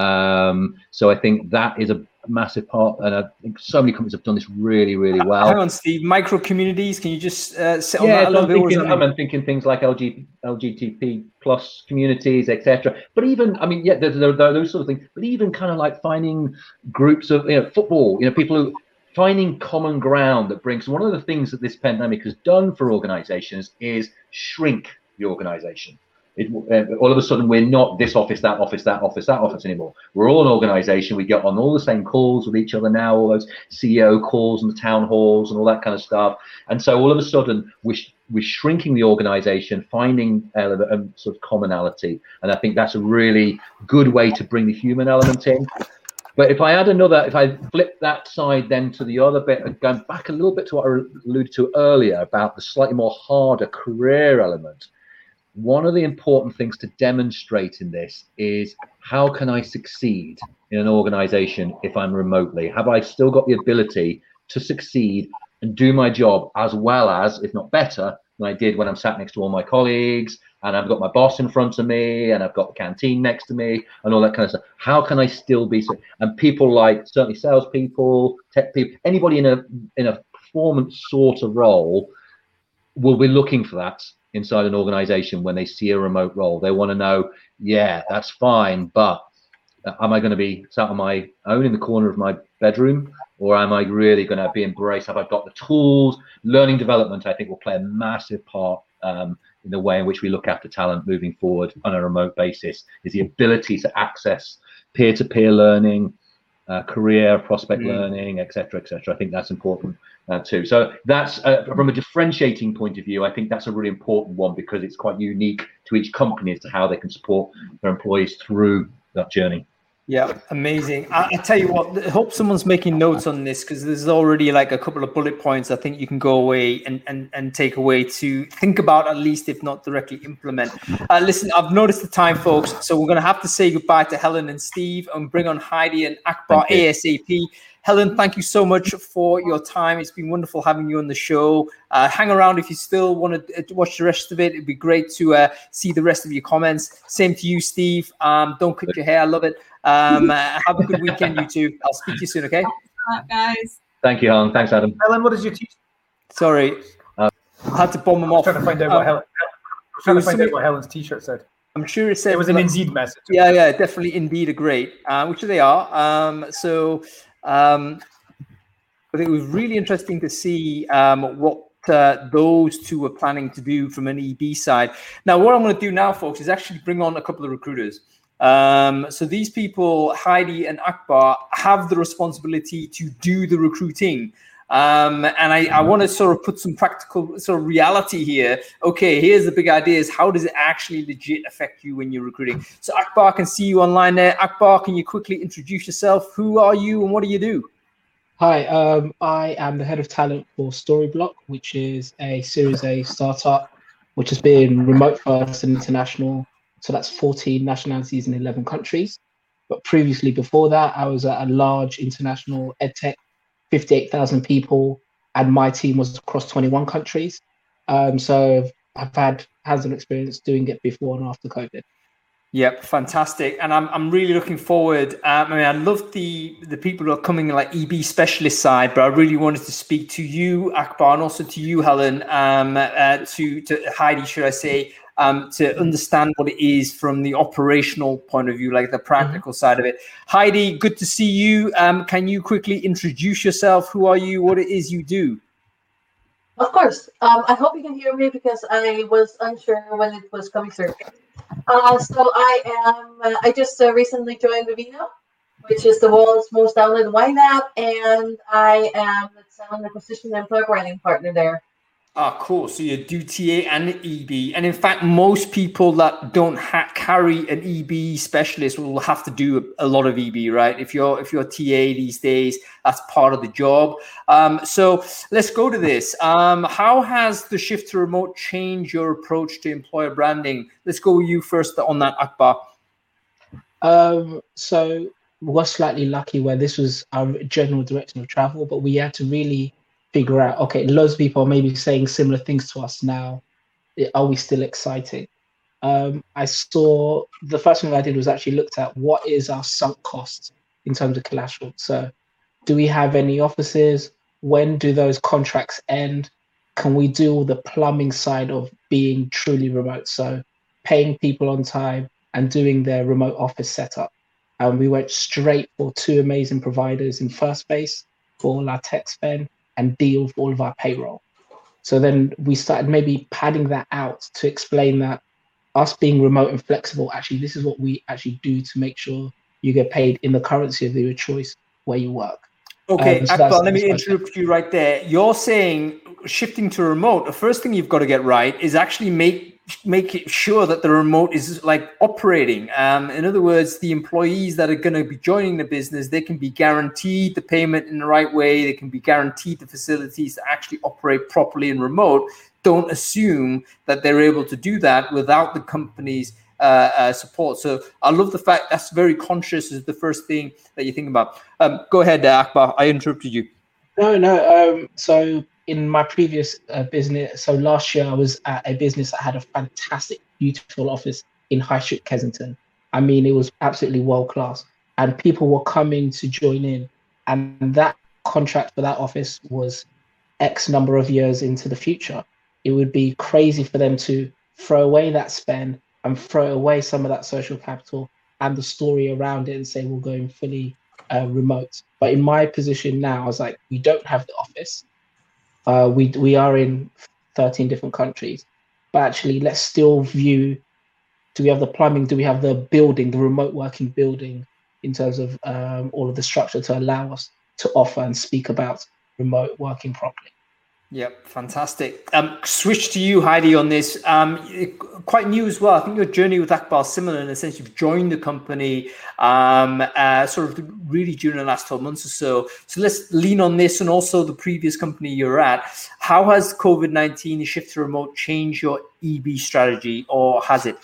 S4: Um, so I think that is a massive part, and I think so many companies have done this really, really well.
S2: Hang on, Steve. Micro communities. Can you just uh, sit on
S4: yeah,
S2: that a little
S4: I'm
S2: bit?
S4: thinking, I'm thinking things like L G, L G B T plus communities, et cetera. But even, I mean, yeah, there, there, there are those sort of things. But even kind of like finding groups of, you know, football. You know, people who finding common ground that brings. One of the things that this pandemic has done for organisations is shrink the organisation. It, uh, all of a sudden, we're not this office, that office, that office, that office anymore. We're all an organisation. We get on all the same calls with each other now, all those C E O calls and the town halls and all that kind of stuff. And so all of a sudden, we're, we're shrinking the organisation, finding uh, a sort of commonality. And I think that's a really good way to bring the human element in. But if I add another, if I flip that side then to the other bit, going back a little bit to what I alluded to earlier about the slightly more harder career element, one of the important things to demonstrate in this is how can I succeed in an organization if I'm remotely? Have I still got the ability to succeed and do my job as well as, if not better, than I did when I'm sat next to all my colleagues and I've got my boss in front of me and I've got the canteen next to me and all that kind of stuff? How can I still be so? And people like certainly salespeople, tech people, anybody in a in a performance sort of role will be looking for that inside an organization when they see a remote role. They want to know, yeah, that's fine, but am I going to be sat on my own in the corner of my bedroom, or am I really going to be embraced? Have I got the tools? Learning development, I think, will play a massive part um, in the way in which we look after talent moving forward on a remote basis, is the ability to access peer-to-peer learning, uh, career prospect mm. learning, et cetera, et cetera. I think that's important uh, too. So that's uh, from a differentiating point of view, I think that's a really important one because it's quite unique to each company as to how they can support their employees through that journey.
S2: Yeah, amazing. I, I tell you what, I hope someone's making notes on this because there's already like a couple of bullet points I think you can go away and, and, and take away to think about, at least if not directly implement. Uh, listen, I've noticed the time, folks, so we're going to have to say goodbye to Helen and Steve and bring on Heidi and Akbar ASAP. Helen, thank you so much for your time. It's been wonderful having you on the show. Uh, hang around if you still want to watch the rest of it. It'd be great to uh, see the rest of your comments. Same to you, Steve. Um, don't cut your hair. I love it. Um, uh, have a good weekend, you two. I'll speak to you soon, okay?
S3: Right, guys.
S4: Thank you, Helen. Thanks, Adam.
S1: Helen, what is your teacher?
S2: Sorry. Uh, I had to bomb them off.
S1: I'm trying to find out what, um, Helen, I'm trying to find out what Helen's t-shirt said.
S2: I'm sure it said...
S1: It was an like, Indeed message.
S2: Yeah, yeah, definitely Indeed are great, uh, which they are. Um, so... Um, but it was really interesting to see um, what uh, those two were planning to do from an E B side. Now, what I'm going to do now, folks, is actually bring on a couple of recruiters. Um, so these people, Heidi and Akbar, have the responsibility to do the recruiting. Um, and I, I want to sort of put some practical sort of reality here. Okay, here's the big idea is how does it actually legit affect you when you're recruiting? So Akbar, I can see you online there. Akbar, can you quickly introduce yourself? Who are you and what do you do?
S5: Hi, um, I am the head of talent for Storyblock, which is a Series A startup, which has been remote first and international. So that's fourteen nationalities in eleven countries. But previously before that, I was at a large international edtech, fifty-eight thousand people, and my team was across twenty-one countries. Um, so I've had hands-on experience doing it before and after COVID.
S2: Yep, fantastic, and I'm I'm really looking forward. Um, I mean, I love the the people who are coming like E B specialist side, but I really wanted to speak to you, Akbar, and also to you, Helen, um, uh, to to Heidi, should I say, um, to understand what it is from the operational point of view, like the practical mm-hmm. side of it. Heidi, good to see you. Um, can you quickly introduce yourself? Who are you? What it is you do?
S6: Of course. Um, I hope you can hear me because I was unsure when it was coming through. Uh, so I am. Uh, I just uh, recently joined Vivino, which is the world's most downloaded wine app, and I am the talent acquisition and employer branding partner there.
S2: Ah, cool. So you do T A and E B, and in fact, most people that don't ha- carry an E B specialist will have to do a, a lot of E B, right? If you're if you're T A these days, that's part of the job. Um, so let's go to this. Um, how has the shift to remote changed your approach to employer branding? Let's go with you first on that, Akbar.
S5: Um, so we were slightly lucky where this was our general direction of travel, but we had to really figure out, okay, loads of people are maybe saying similar things to us now. Are we still exciting? Um, I saw the first thing I did was actually looked at what is our sunk costs in terms of collateral. So do we have any offices? When do those contracts end? Can we do all the plumbing side of being truly remote? So paying people on time and doing their remote office setup. And we went straight for two amazing providers in Firstbase for all our tech spend and Deal for all of our payroll. So then we started maybe padding that out to explain that us being remote and flexible, actually, this is what we actually do to make sure you get paid in the currency of your choice where you work.
S2: Okay,
S5: um, so
S2: Akbar, let me
S5: that's
S2: interrupt you right there. You're saying shifting to remote, the first thing you've got to get right is actually make make it sure that the remote is like operating. Um, in other words, the employees that are going to be joining the business, they can be guaranteed the payment in the right way. They can be guaranteed the facilities to actually operate properly in remote. Don't assume that they're able to do that without the company's uh, uh, support. So I love the fact that's very conscious is the first thing that you think about. Um, go ahead, uh, Akbar. I interrupted you.
S5: No, no. Um, so in my previous uh, business, so last year I was at a business that had a fantastic, beautiful office in High Street, Kensington. I mean, it was absolutely world class, and people were coming to join in. And that contract for that office was X number of years into the future. It would be crazy for them to throw away that spend and throw away some of that social capital and the story around it and say we're going fully uh, remote. But in my position now, I was like, we don't have the office. Uh, we we are in thirteen different countries, but actually, let's still view: do we have the plumbing? Do we have the building, the remote working building, in terms of um, all of the structure to allow us to offer and speak about remote working properly?
S2: Yep, fantastic. Um, switch to you, Heidi, on this. Um, quite new as well. I think your journey with Akbar is similar in the sense you've joined the company um, uh, sort of really during the last twelve months or so. So let's lean on this and also the previous company you're at. How has COVID nineteen, the shift to remote, changed your E B strategy, or has it?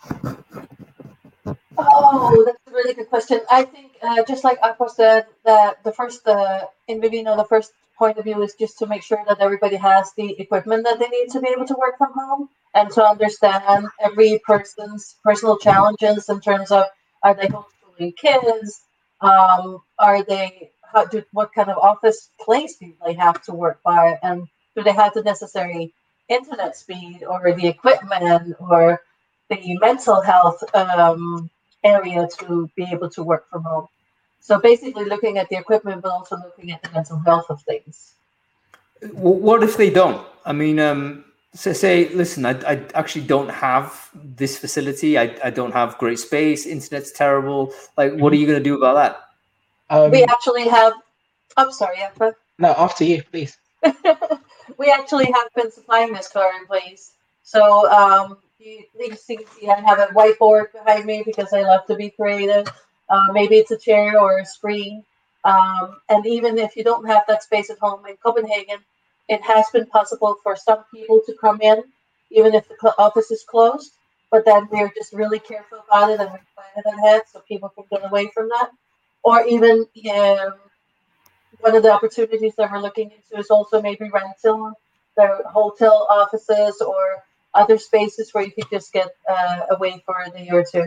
S6: Oh, that's a really good question. I think uh, just like Akbar said, that the first uh, in Vivino, the first point of view is just to make sure that everybody has the equipment that they need to be able to work from home and to understand every person's personal challenges in terms of, are they homeschooling kids? Um, are they, how do, what kind of office place do they have to work by? And do they have the necessary internet speed or the equipment or the mental health um, area to be able to work from home? So basically looking at the equipment, but also looking at the mental health of things.
S2: What if they don't? I mean, um, so say, listen, I, I actually don't have this facility. I, I don't have great space. Internet's terrible. Like, what are you going to do about that?
S5: Um,
S6: we actually have, I'm sorry, Akbar.
S5: No, after you, please.
S6: We actually have been supplying this to our employees. So um, you, you can see I have a whiteboard behind me because I love to be creative. Uh, maybe it's a chair or a screen. Um, and even if you don't have that space at home in Copenhagen, it has been possible for some people to come in, even if the office is closed. But then we're just really careful about it and we plan it ahead so people can get away from that. Or even um, one of the opportunities that we're looking into is also maybe rental, the hotel offices or other spaces where you could just get uh, away for a day or two.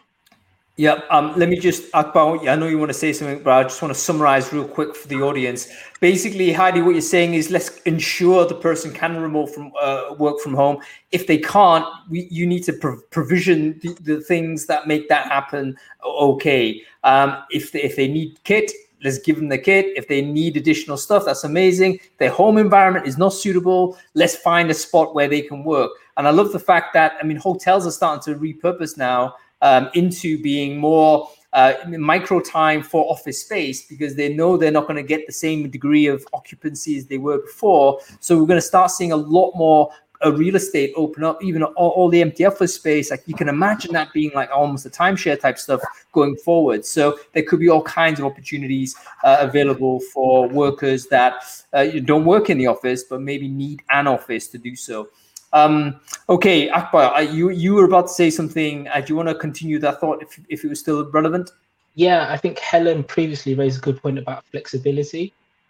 S2: Yeah, um, let me just, Akbar, I know you want to say something, but I just want to summarize real quick for the audience. Basically, Heidi, what you're saying is let's ensure the person can remote from uh, work from home. If they can't, we, you need to pro- provision the, the things that make that happen. Okay. Um, if they, if they need kit, let's give them the kit. If they need additional stuff, that's amazing. If their home environment is not suitable, let's find a spot where they can work. And I love the fact that, I mean, hotels are starting to repurpose now Um, into being more uh, micro time for office space because they know they're not going to get the same degree of occupancy as they were before. So we're going to start seeing a lot more uh, real estate open up, even all, all the empty office space. Like you can imagine that being like almost a timeshare type stuff going forward. So there could be all kinds of opportunities uh, available for workers that uh, don't work in the office, but maybe need an office to do so. Um, okay, Akbar, you you were about to say something. Uh, do you want to continue that thought if, if it was still relevant?
S5: Yeah, I think Helen previously raised a good point about flexibility.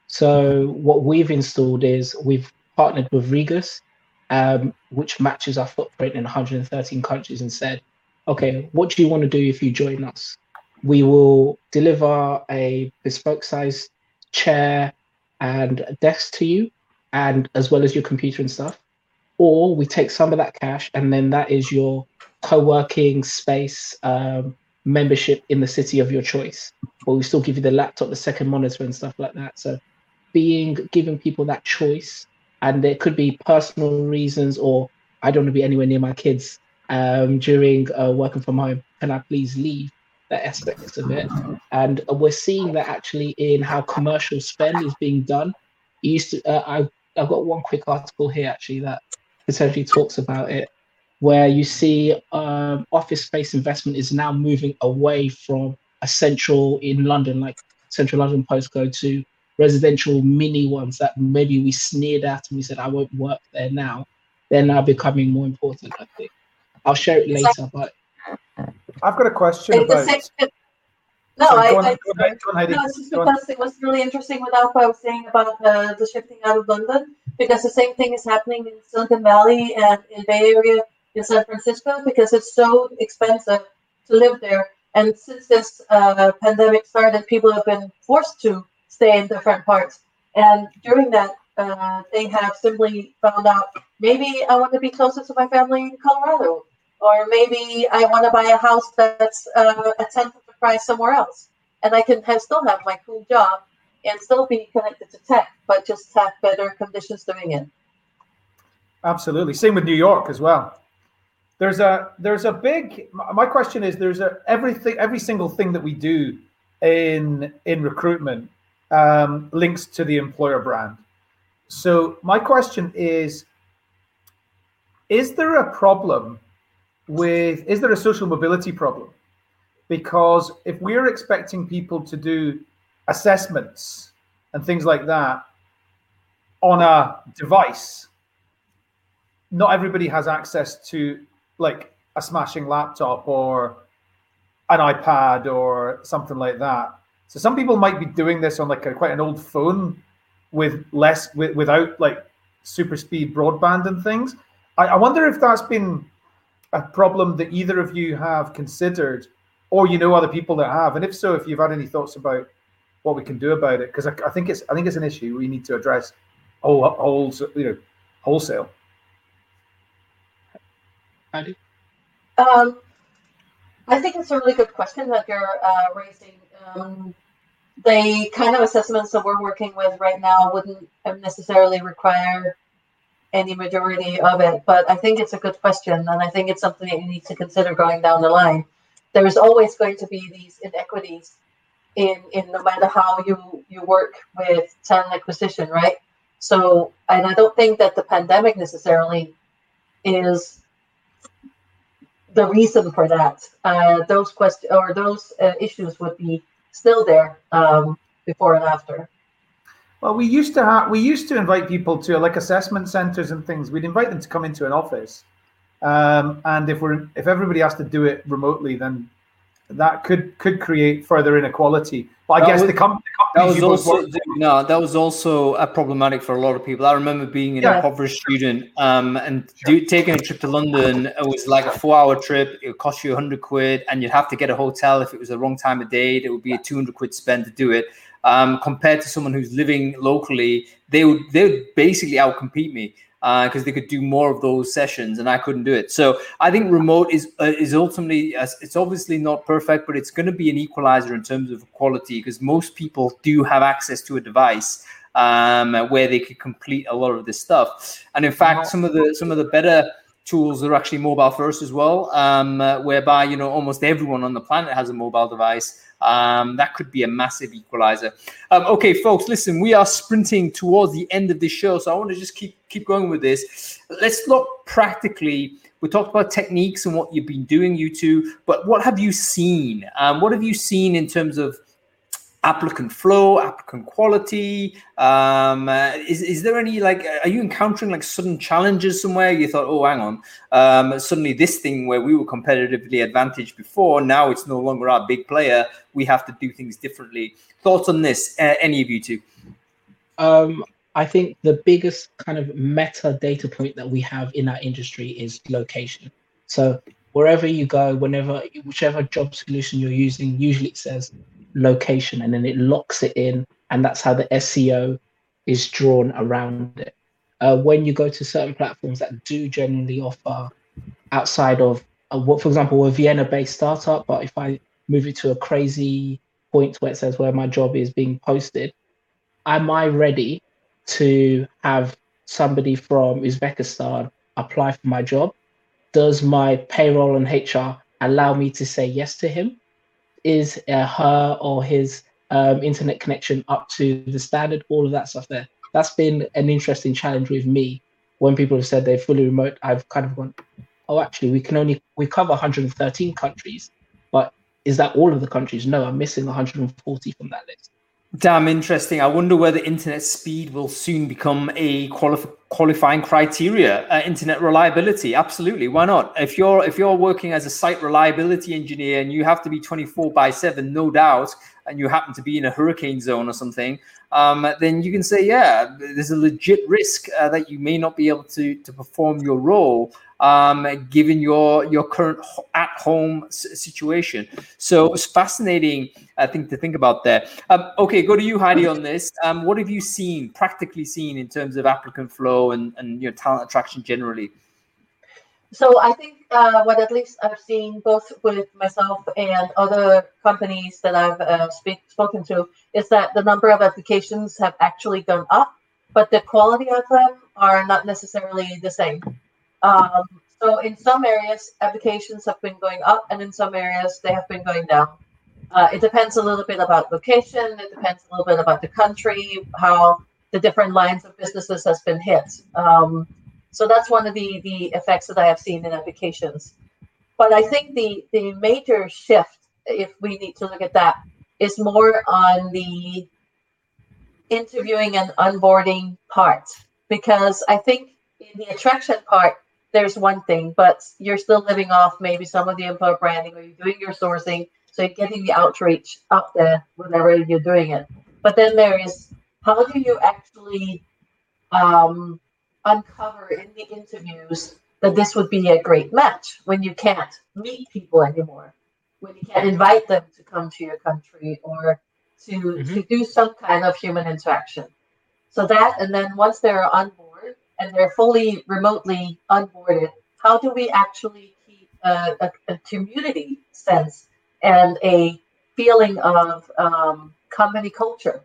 S5: So what we've installed is we've partnered with Regus, um, which matches our footprint in one hundred thirteen countries, and said, okay, what do you want to do if you join us? We will deliver a bespoke size chair and a desk to you, and as well as your computer and stuff. Or we take some of that cash, and then that is your co-working space um, membership in the city of your choice. But we still give you the laptop, the second monitor, and stuff like that. So being giving people that choice, and there could be personal reasons, or I don't want to be anywhere near my kids um, during uh, working from home. Can I please leave? That aspects of it. And we're seeing that actually in how commercial spend is being done. It used to, uh, I, I've got one quick article here actually that essentially talks about it, where you see um, office space investment is now moving away from a central in London, like central London postcode, to residential mini ones that maybe we sneered at and we said, I won't work there now. They're now becoming more important, I think. I'll share it later, but
S1: I've got a question about...
S6: Same, no,
S1: Sorry,
S6: I,
S1: on,
S6: I,
S1: on, on,
S6: no, it's just because it was really interesting what Alpha was saying about uh, the shifting out of London, because the same thing is happening in Silicon Valley and in Bay Area in San Francisco, because it's so expensive to live there. And since this uh, pandemic started, people have been forced to stay in different parts. And during that, uh, they have simply found out, maybe I want to be closer to my family in Colorado, or maybe I want to buy a house that's uh, a tenth of the price somewhere else. And I can have, still have my cool job and still be connected to tech, but just have better conditions doing it.
S1: Absolutely. Same with New York as well. There's a there's a big, my question is, there's a everything every single thing that we do in in recruitment um, links to the employer brand. So my question is, is there a problem with, is there a social mobility problem? Because if we're expecting people to do assessments and things like that on a device, not everybody has access to like a smashing laptop or an iPad or something like that. So some people might be doing this on like a, quite an old phone with less, with, without like super speed broadband and things. I, I wonder if that's been a problem that either of you have considered, or you know other people that have, and if so, if you've had any thoughts about what we can do about it, because I, I think it's I think it's an issue we need to address whole, whole you know wholesale.
S5: Andy?
S6: Um, I think it's a really good question that you're uh, raising. Um, the kind of assessments that we're working with right now wouldn't necessarily require any majority of it, but I think it's a good question, and I think it's something that you need to consider going down the line. There's always going to be these inequities in, in no matter how you, you work with talent acquisition, right? So, and I don't think that the pandemic necessarily is the reason for that. Uh, those questions or those uh, issues would be still there um, before and after.
S1: Well, we used to have we used to invite people to like assessment centers and things. We'd invite them to come into an office, um, and if we're if everybody has to do it remotely, then that could could create further inequality. But I
S2: that
S1: guess
S2: was,
S1: the, com- the
S2: that
S1: companies
S2: was also
S1: work-
S2: no, that was also a problematic for a lot of people. I remember being an
S6: Yeah.
S2: impoverished student, um, and do, taking a trip to London. It was like a four-hour trip. It would cost you a hundred quid, and you'd have to get a hotel if it was the wrong time of day. It would be a two hundred quid spend to do it. Um, compared to someone who's living locally, they would they would basically outcompete me because uh, they could do more of those sessions, and I couldn't do it. So I think remote is uh, is ultimately uh, it's obviously not perfect, but it's going to be an equalizer in terms of quality because most people do have access to a device um, where they could complete a lot of this stuff. And in fact, some of the some of the better tools are actually mobile first as well, um, uh, whereby you know almost everyone on the planet has a mobile device. Um, that could be a massive equalizer. Um, okay, folks, listen, we are sprinting towards the end of this show, so I want to just keep keep going with this. Let's look practically. We talked about techniques and what you've been doing, you two, but what have you seen? Um, what have you seen in terms of applicant flow, applicant quality? Um, uh, is, is there any, like, are you encountering like sudden challenges somewhere? You thought, oh, hang on, um, suddenly this thing where we were competitively advantaged before, now it's no longer our big player. We have to do things differently. Thoughts on this, uh, any of you two?
S5: Um, I think the biggest kind of meta data point that we have in our industry is location. So wherever you go, whenever, whichever job solution you're using, usually it says location, and then it locks it in, and that's how the S E O is drawn around it. Uh, when you go to certain platforms that do genuinely offer outside of, uh, what, for example, a Vienna-based startup, but if I move it to a crazy point where it says where my job is being posted, am I ready to have somebody from Uzbekistan apply for my job? Does my payroll and H R allow me to say yes to him? Is uh, her or his um, internet connection up to the standard? All of that stuff there. That's been an interesting challenge with me. When people have said they're fully remote, I've kind of gone, oh, actually, we can only, we cover one hundred thirteen countries, but is that all of the countries? No, I'm missing one hundred forty from that list.
S2: Damn interesting. I wonder whether internet speed will soon become a qualif- qualifying criteria. Uh, internet reliability, absolutely. Why not? If you're if you're working as a site reliability engineer and you have to be twenty-four by seven, no doubt, and you happen to be in a hurricane zone or something, um, then you can say, yeah, there's a legit risk uh, that you may not be able to to perform your role, um, given your your current at-home s- situation. So it's fascinating, I think, to think about there. Um, okay, go to you, Heidi, on this. Um, what have you seen, practically seen, in terms of applicant flow and, and you know, talent attraction generally?
S6: So I think uh, what at least I've seen both with myself and other companies that I've uh, speak, spoken to is that the number of applications have actually gone up, but the quality of them are not necessarily the same. Um, so in some areas, applications have been going up, and in some areas, they have been going down. Uh, it depends a little bit about location. It depends a little bit about the country, how the different lines of businesses has been hit. Um, so that's one of the, the effects that I have seen in applications. But I think the, the major shift, if we need to look at that, is more on the interviewing and onboarding part. Because I think in the attraction part, there's one thing, but you're still living off maybe some of the employer branding, or you're doing your sourcing, so you're getting the outreach up there whenever you're doing it. But then there is, how do you actually um, uncover in the interviews that this would be a great match when you can't meet people anymore, when you can't invite them to come to your country or to, mm-hmm. to do some kind of human interaction. So that, and then once they're on board and they're fully remotely onboarded, how do we actually keep a, a, a community sense and a feeling of um, company culture?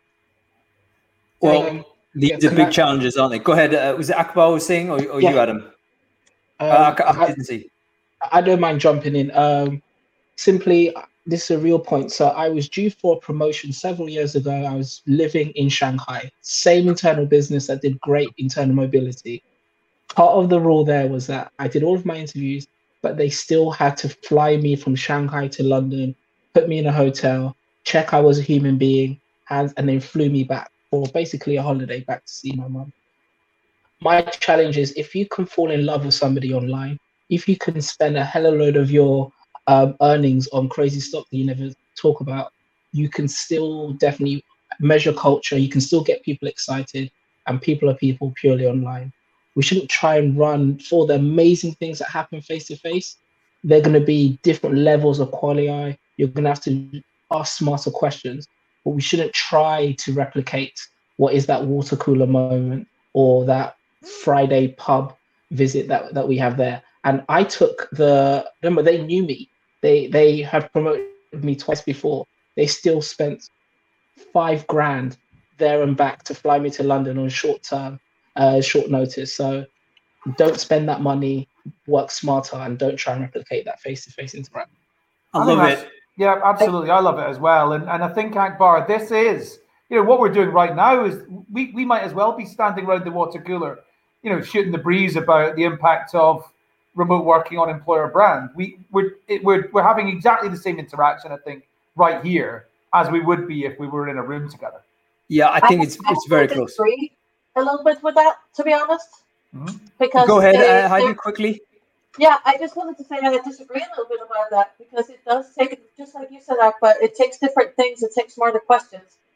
S2: Well, um, these yeah, are big I, challenges, aren't they? Go ahead. Uh, was it Akbar was saying, or, or yeah. you, Adam?
S5: Um,
S2: uh, I, I didn't see.
S5: I don't mind jumping in. Um, simply, this is a real point. So I was due for a promotion several years ago. I was living in Shanghai, same internal business that did great internal mobility. Part of the rule there was that I did all of my interviews, but they still had to fly me from Shanghai to London, put me in a hotel, check I was a human being, and, and then flew me back for basically a holiday back to see my mum. My challenge is, if you can fall in love with somebody online, if you can spend a hell of a load of your um, earnings on crazy stuff that you never talk about, you can still definitely measure culture. You can still get people excited, and people are people purely online. We shouldn't try and run for the amazing things that happen face to face. They're going to be different levels of quality. You're going to have to ask smarter questions, but we shouldn't try to replicate what is that water cooler moment or that Friday pub visit that, that we have there. And I took the, remember, they knew me. They they had promoted me twice before. They still spent five grand there and back to fly me to London on short term, uh, short notice. So don't spend that money, work smarter, and don't try and replicate that face-to-face interaction.
S2: I, I love it.
S1: Yeah, absolutely. I love it as well. And and I think, Akbar, this is, you know, what we're doing right now is we, we might as well be standing around the water cooler, you know, shooting the breeze about the impact of remote working on employer brand. We we're it, we're we're having exactly the same interaction, I think, right here as we would be if we were in a room together.
S2: Yeah, I think I, it's I it's very close.
S6: Agree a little bit with that, to be honest.
S2: Mm-hmm. Because go ahead, they, uh, Heidi, quickly.
S6: Yeah, I just wanted to say that I disagree a little bit about that, because it does take, just like you said, Akbar, it takes different things. It takes smarter questions.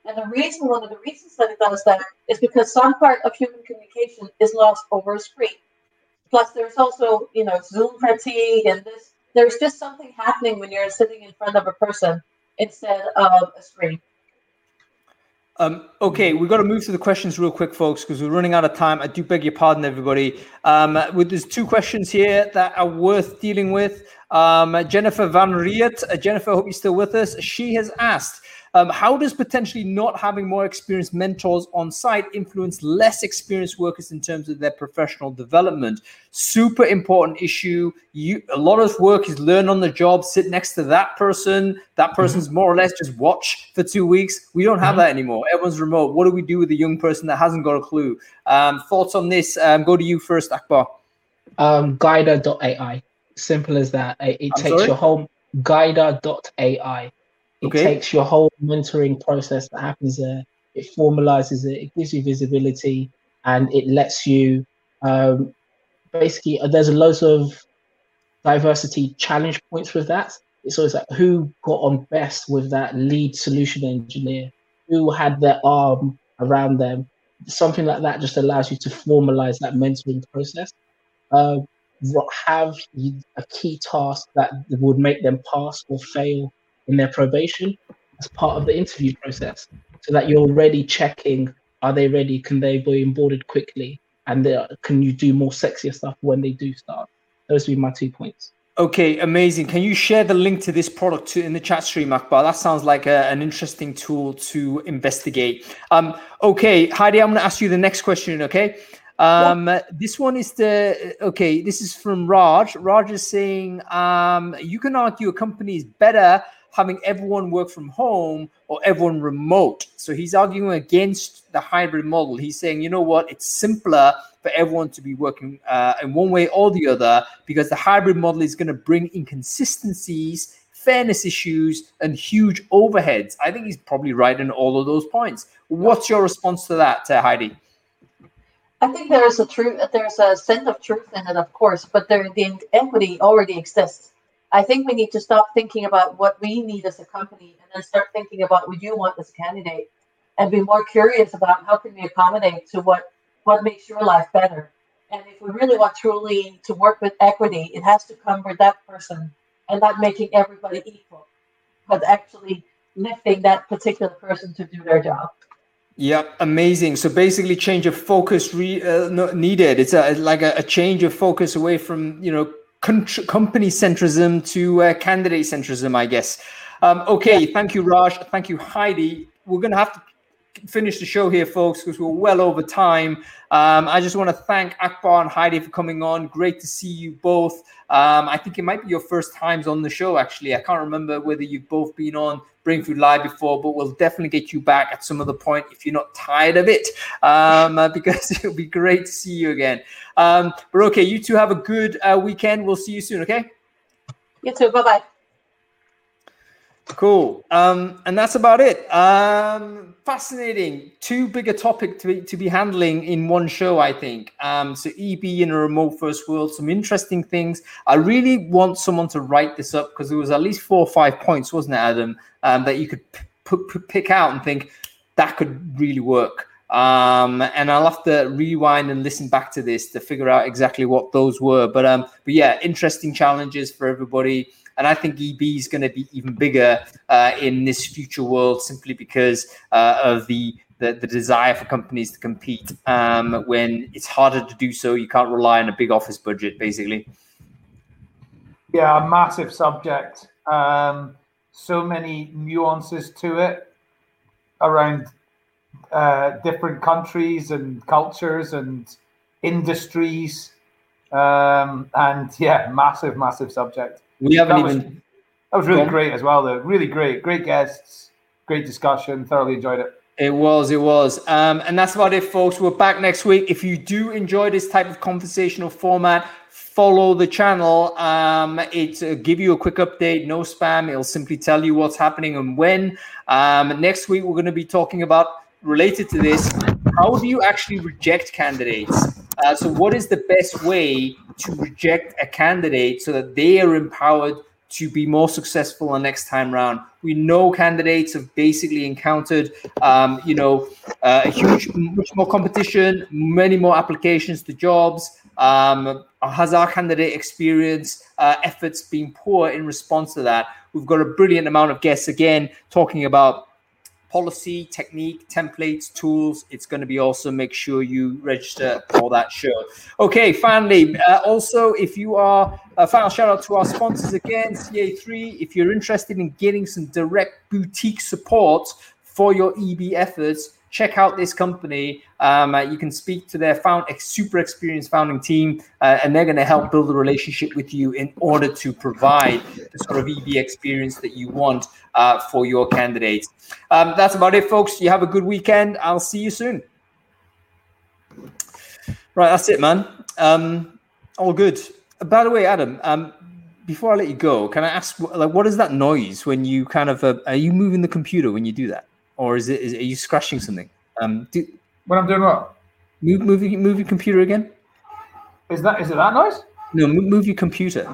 S6: And the reason, one of the reasons that it does that is because some part of human communication is lost over a screen. Plus, there's also, you know, Zoom fatigue, and this. There's just something happening when you're sitting in front of a person instead of a screen.
S2: Um, okay, we've got to move to the questions real quick, folks, because we're running out of time. I do beg your pardon, everybody. Um, with there's two questions here that are worth dealing with. Um, Jennifer Van Riet, uh, Jennifer, I hope you're still with us. She has asked, um, how does potentially not having more experienced mentors on site influence less experienced workers in terms of their professional development? Super important issue. You, a lot of work is learn on the job, sit next to that person. That person's mm-hmm. more or less just watch for two weeks. We don't have mm-hmm. that anymore. Everyone's remote. What do we do with a young person that hasn't got a clue? Um, thoughts on this? Um, go to you first, Akbar.
S5: Um, Guida dot A I. Simple as that. It, it takes
S2: sorry?
S5: your whole Guida dot A I. It
S2: okay.
S5: takes your whole mentoring process that happens there. It formalizes it. It gives you visibility, and it lets you um, basically. Uh, there's loads of diversity challenge points with that. It's always like who got on best with that lead solution engineer, who had their arm around them. Something like that just allows you to formalize that mentoring process. Uh, have a key task that would make them pass or fail in their probation as part of the interview process, so that you're already checking, are they ready? Can they be onboarded quickly? And can you do more sexier stuff when they do start? Those would be my two points.
S2: Okay, amazing. Can you share the link to this product to, in the chat stream, Akbar? That sounds like a, an interesting tool to investigate. Um, okay, Heidi, I'm going to ask you the next question, okay? Um, yeah. This one is the, okay, this is from Raj. Raj is saying, um, you can argue a company is better having everyone work from home or everyone remote. So he's arguing against the hybrid model. He's saying, you know what, it's simpler for everyone to be working uh, in one way or the other, because the hybrid model is going to bring inconsistencies, fairness issues, and huge overheads. I think he's probably right in all of those points. What's your response to that, uh, Heidi?
S6: I think there's a truth, there's a sense of truth in it, of course, but there, the equity already exists. I think we need to stop thinking about what we need as a company and then start thinking about what you want as a candidate, and be more curious about how can we accommodate to what, what makes your life better. And if we really want truly to work with equity, it has to come with that person and not making everybody equal, but actually lifting that particular person to do their job.
S2: Yeah, amazing. So basically change of focus re, uh, no, needed. It's a, like a, a change of focus away from, you know, company centrism to uh, candidate centrism, I guess. Um, okay, yeah. Thank you, Raj. Thank you, Heidi. We're going to have to finish the show here, folks, because we're well over time. Um, I just want to thank Akbar and Heidi for coming on. Great to see you both. Um, I think it might be your first times on the show, actually. I can't remember whether you've both been on Brain Food Live before, but we'll definitely get you back at some other point if you're not tired of it, um, uh, because it'll be great to see you again. Um, but okay, you two have a good uh, weekend. We'll see you soon, okay?
S6: You too. Bye-bye.
S2: Cool. Um, and that's about it. Um, fascinating. Too big a topic to be, to be handling in one show, I think. Um, so E B in a remote first world, some interesting things. I really want someone to write this up, because there was at least four or five points, wasn't it, Adam, um, that you could p- p- pick out and think that could really work. Um, and I'll have to rewind and listen back to this to figure out exactly what those were. But, um, but yeah, interesting challenges for everybody. And I think E B is going to be even bigger uh, in this future world, simply because uh, of the, the the desire for companies to compete. Um, when it's harder to do so, you can't rely on a big office budget, basically.
S1: Yeah, a massive subject. Um, so many nuances to it around uh, different countries and cultures and industries. Um, and yeah, massive, massive subject.
S2: We haven't
S1: that was,
S2: even.
S1: That was really great as well, though. Really great. Great guests. Great discussion. Thoroughly enjoyed it.
S2: It was. It was. Um, and that's about it, folks. We're back next week. If you do enjoy this type of conversational format, follow the channel. Um, it uh, give you a quick update. No spam. It'll simply tell you what's happening and when. Um, next week, we're going to be talking about, related to this, how do you actually reject candidates? Uh, so what is the best way to reject a candidate so that they are empowered to be more successful the next time round. We know candidates have basically encountered, um, you know, uh, a huge, much more competition, many more applications to jobs. Um, has our candidate experience uh, efforts been poor in response to that? We've got a brilliant amount of guests again talking about policy, technique, templates, tools. It's going to be awesome. Make sure you register for that show. Okay, finally, uh, also, if you are, a final shout out to our sponsors again, C A three. If you're interested in getting some direct boutique support for your E B efforts, check out this company. Um, uh, you can speak to their found, super experienced founding team, uh, and they're going to help build a relationship with you in order to provide the sort of E B experience that you want uh, for your candidates. Um, that's about it, folks. You have a good weekend. I'll see you soon. Right, that's it, man. Um, all good. By the way, Adam, um, before I let you go, can I ask, like, what is that noise when you kind of, uh, are you moving the computer when you do that? Or is it, is, are you scratching something? Um, do,
S1: When I'm doing what?
S2: Move, move, move your computer again.
S1: Is that is it that noise?
S2: No, move, move your computer.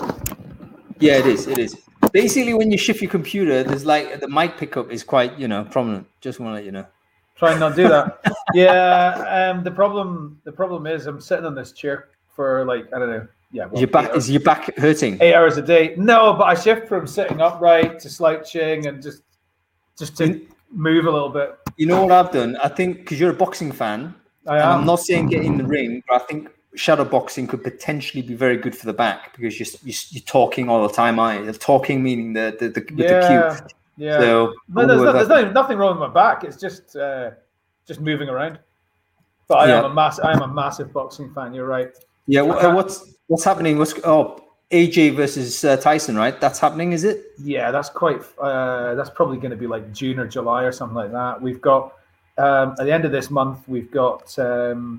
S2: Yeah, it is. It is. Basically, when you shift your computer, there's like the mic pickup is quite, you know, prominent. Just want to let you know.
S1: Try and not do that. yeah. Um. The problem. The problem is I'm sitting on this chair for like I don't know. Yeah. Well,
S2: your back is your back hurting.
S1: Eight hours a day. No, but I shift from sitting upright to slouching and just just to move a little bit.
S2: You know what I've done? I think because you're a boxing fan,
S1: I
S2: and
S1: am.
S2: I'm not saying get in the ring, but I think shadow boxing could potentially be very good for the back because you're you're, you're talking all the time, aren't you? You're talking meaning the the, the with
S1: yeah,
S2: the cue.
S1: Yeah.
S2: So
S1: no, there's, no, there's no, nothing wrong with my back. It's just uh, just moving around. But I
S2: yeah.
S1: am a mass. I am a massive boxing fan. You're right.
S2: Yeah. What, what's what's happening? What's oh A J versus uh, Tyson, right? That's happening, is it?
S1: Yeah, that's quite. Uh, that's probably going to be like June or July or something like that. We've got um, at the end of this month. We've got um,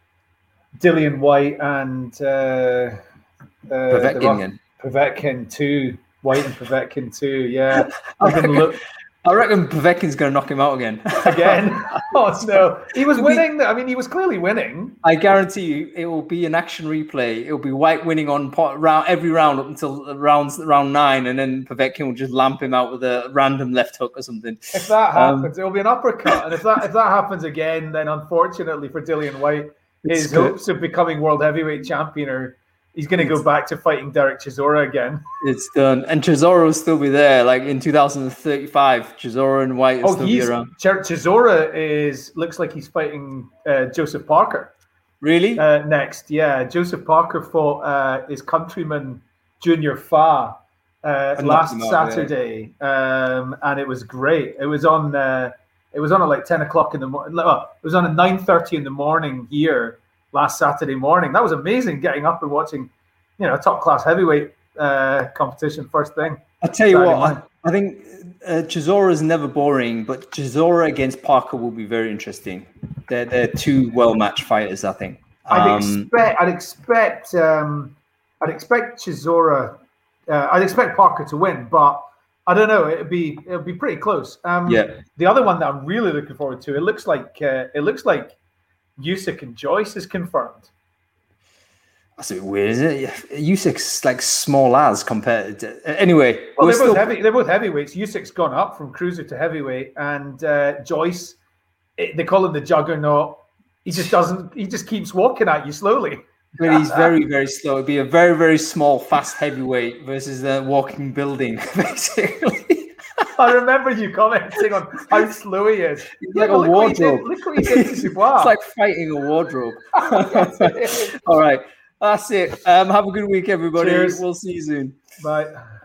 S1: Dillian White and uh, uh,
S2: Povetkin.
S1: Povetkin too. White and Povetkin too. Yeah, I can look.
S2: I reckon Povetkin's going to knock him out again.
S1: Again? Oh, no. He was winning. I mean, he was clearly winning.
S2: I guarantee you it will be an action replay. It will be White winning on pot, round, every round up until rounds, round nine, and then Povetkin will just lamp him out with a random left hook or something.
S1: If that
S2: Um,
S1: happens, it will be an uppercut. And if that if that happens again, then unfortunately for Dillian White, his
S2: good.
S1: hopes of becoming world heavyweight champion are he's going to go back to fighting Derek Chisora again.
S2: It's done. And Chisora will still be there. Like in two thousand thirty-five, Chisora and White will
S1: Oh,
S2: still
S1: he's
S2: be around.
S1: Ch- Chisora is looks like he's fighting uh, Joseph Parker
S2: Really?
S1: uh, next. Yeah, Joseph Parker fought uh, his countryman Junior Fa uh,
S2: And
S1: last
S2: knocked him out,
S1: Saturday, um, and it was great. It was on. Uh, it was on at like ten o'clock in the morning. Well, it was on at nine thirty in the morning here last Saturday morning. That was amazing. Getting up and watching, you know, top class heavyweight uh, competition first thing.
S2: I'll tell you
S1: Saturday
S2: what,
S1: morning.
S2: I, I think uh, Chisora is never boring, but Chisora against Parker will be very interesting. They're, they're two well-matched fighters, I think.
S1: I'd
S2: Um,
S1: expect. I'd expect. Um, I'd expect Chisora. Uh, I'd expect Parker to win, but I don't know. It'd be. It'll be pretty close. Um,
S2: Yeah.
S1: The other one that I'm really looking forward to. It looks like. Uh, it looks like Usyk and Joyce is confirmed.
S2: That's a bit weird, isn't it? Usyk's like small as compared to. Anyway,
S1: Well,
S2: we're
S1: they're
S2: still-
S1: both heavy. They're both heavyweights. Usyk's gone up from cruiser to heavyweight, and uh, Joyce, it, they call him the Juggernaut. He just doesn't. He just keeps walking at you slowly.
S2: But he's very, very slow. It'd be a very, very small, fast heavyweight versus a walking building, basically.
S1: I remember you commenting on how slow he is.
S2: He's like a
S1: look what he did-
S2: wardrobe.
S1: Look what he did to Dubois.
S2: It's like fighting a wardrobe.
S1: Yes, it is.
S2: All right. That's it. Um, have a good week, everybody.
S1: Cheers.
S2: We'll see you soon.
S1: Bye.